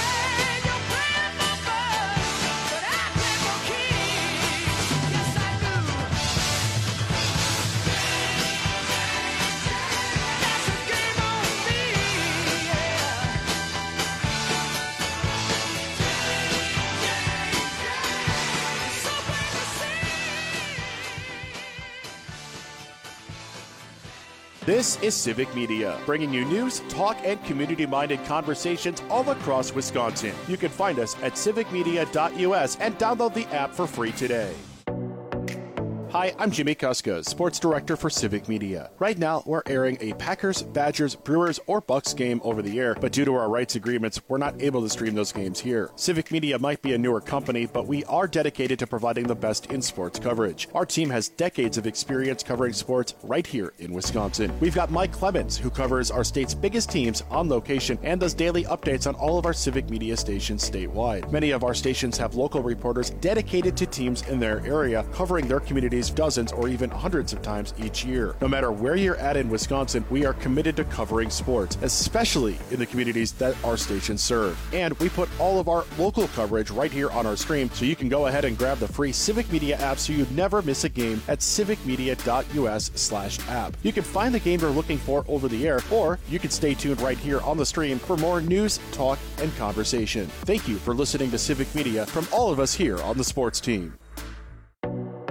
This is Civic Media, bringing you news, talk, and community-minded conversations all across Wisconsin. You can find us at civic media dot U S and download the app for free today. Hi, I'm Jimmy Kuska, Sports Director for Civic Media. Right now, we're airing a Packers, Badgers, Brewers, or Bucks game over the air, but due to our rights agreements, we're not able to stream those games here. Civic Media might be a newer company, but we are dedicated to providing the best in sports coverage. Our team has decades of experience covering sports right here in Wisconsin. We've got Mike Clemens, who covers our state's biggest teams on location and does daily updates on all of our Civic Media stations statewide. Many of our stations have local reporters dedicated to teams in their area, covering their communities dozens or even hundreds of times each year. No matter where you're at in Wisconsin, we are committed to covering sports, especially in the communities that our stations serve. And we put all of our local coverage right here on our stream, so you can go ahead and grab the free Civic Media app so you never miss a game at civic media dot U S slash app. You can find the game you're looking for over the air, or you can stay tuned right here on the stream for more news, talk, and conversation. Thank you for listening to Civic Media from all of us here on the sports team.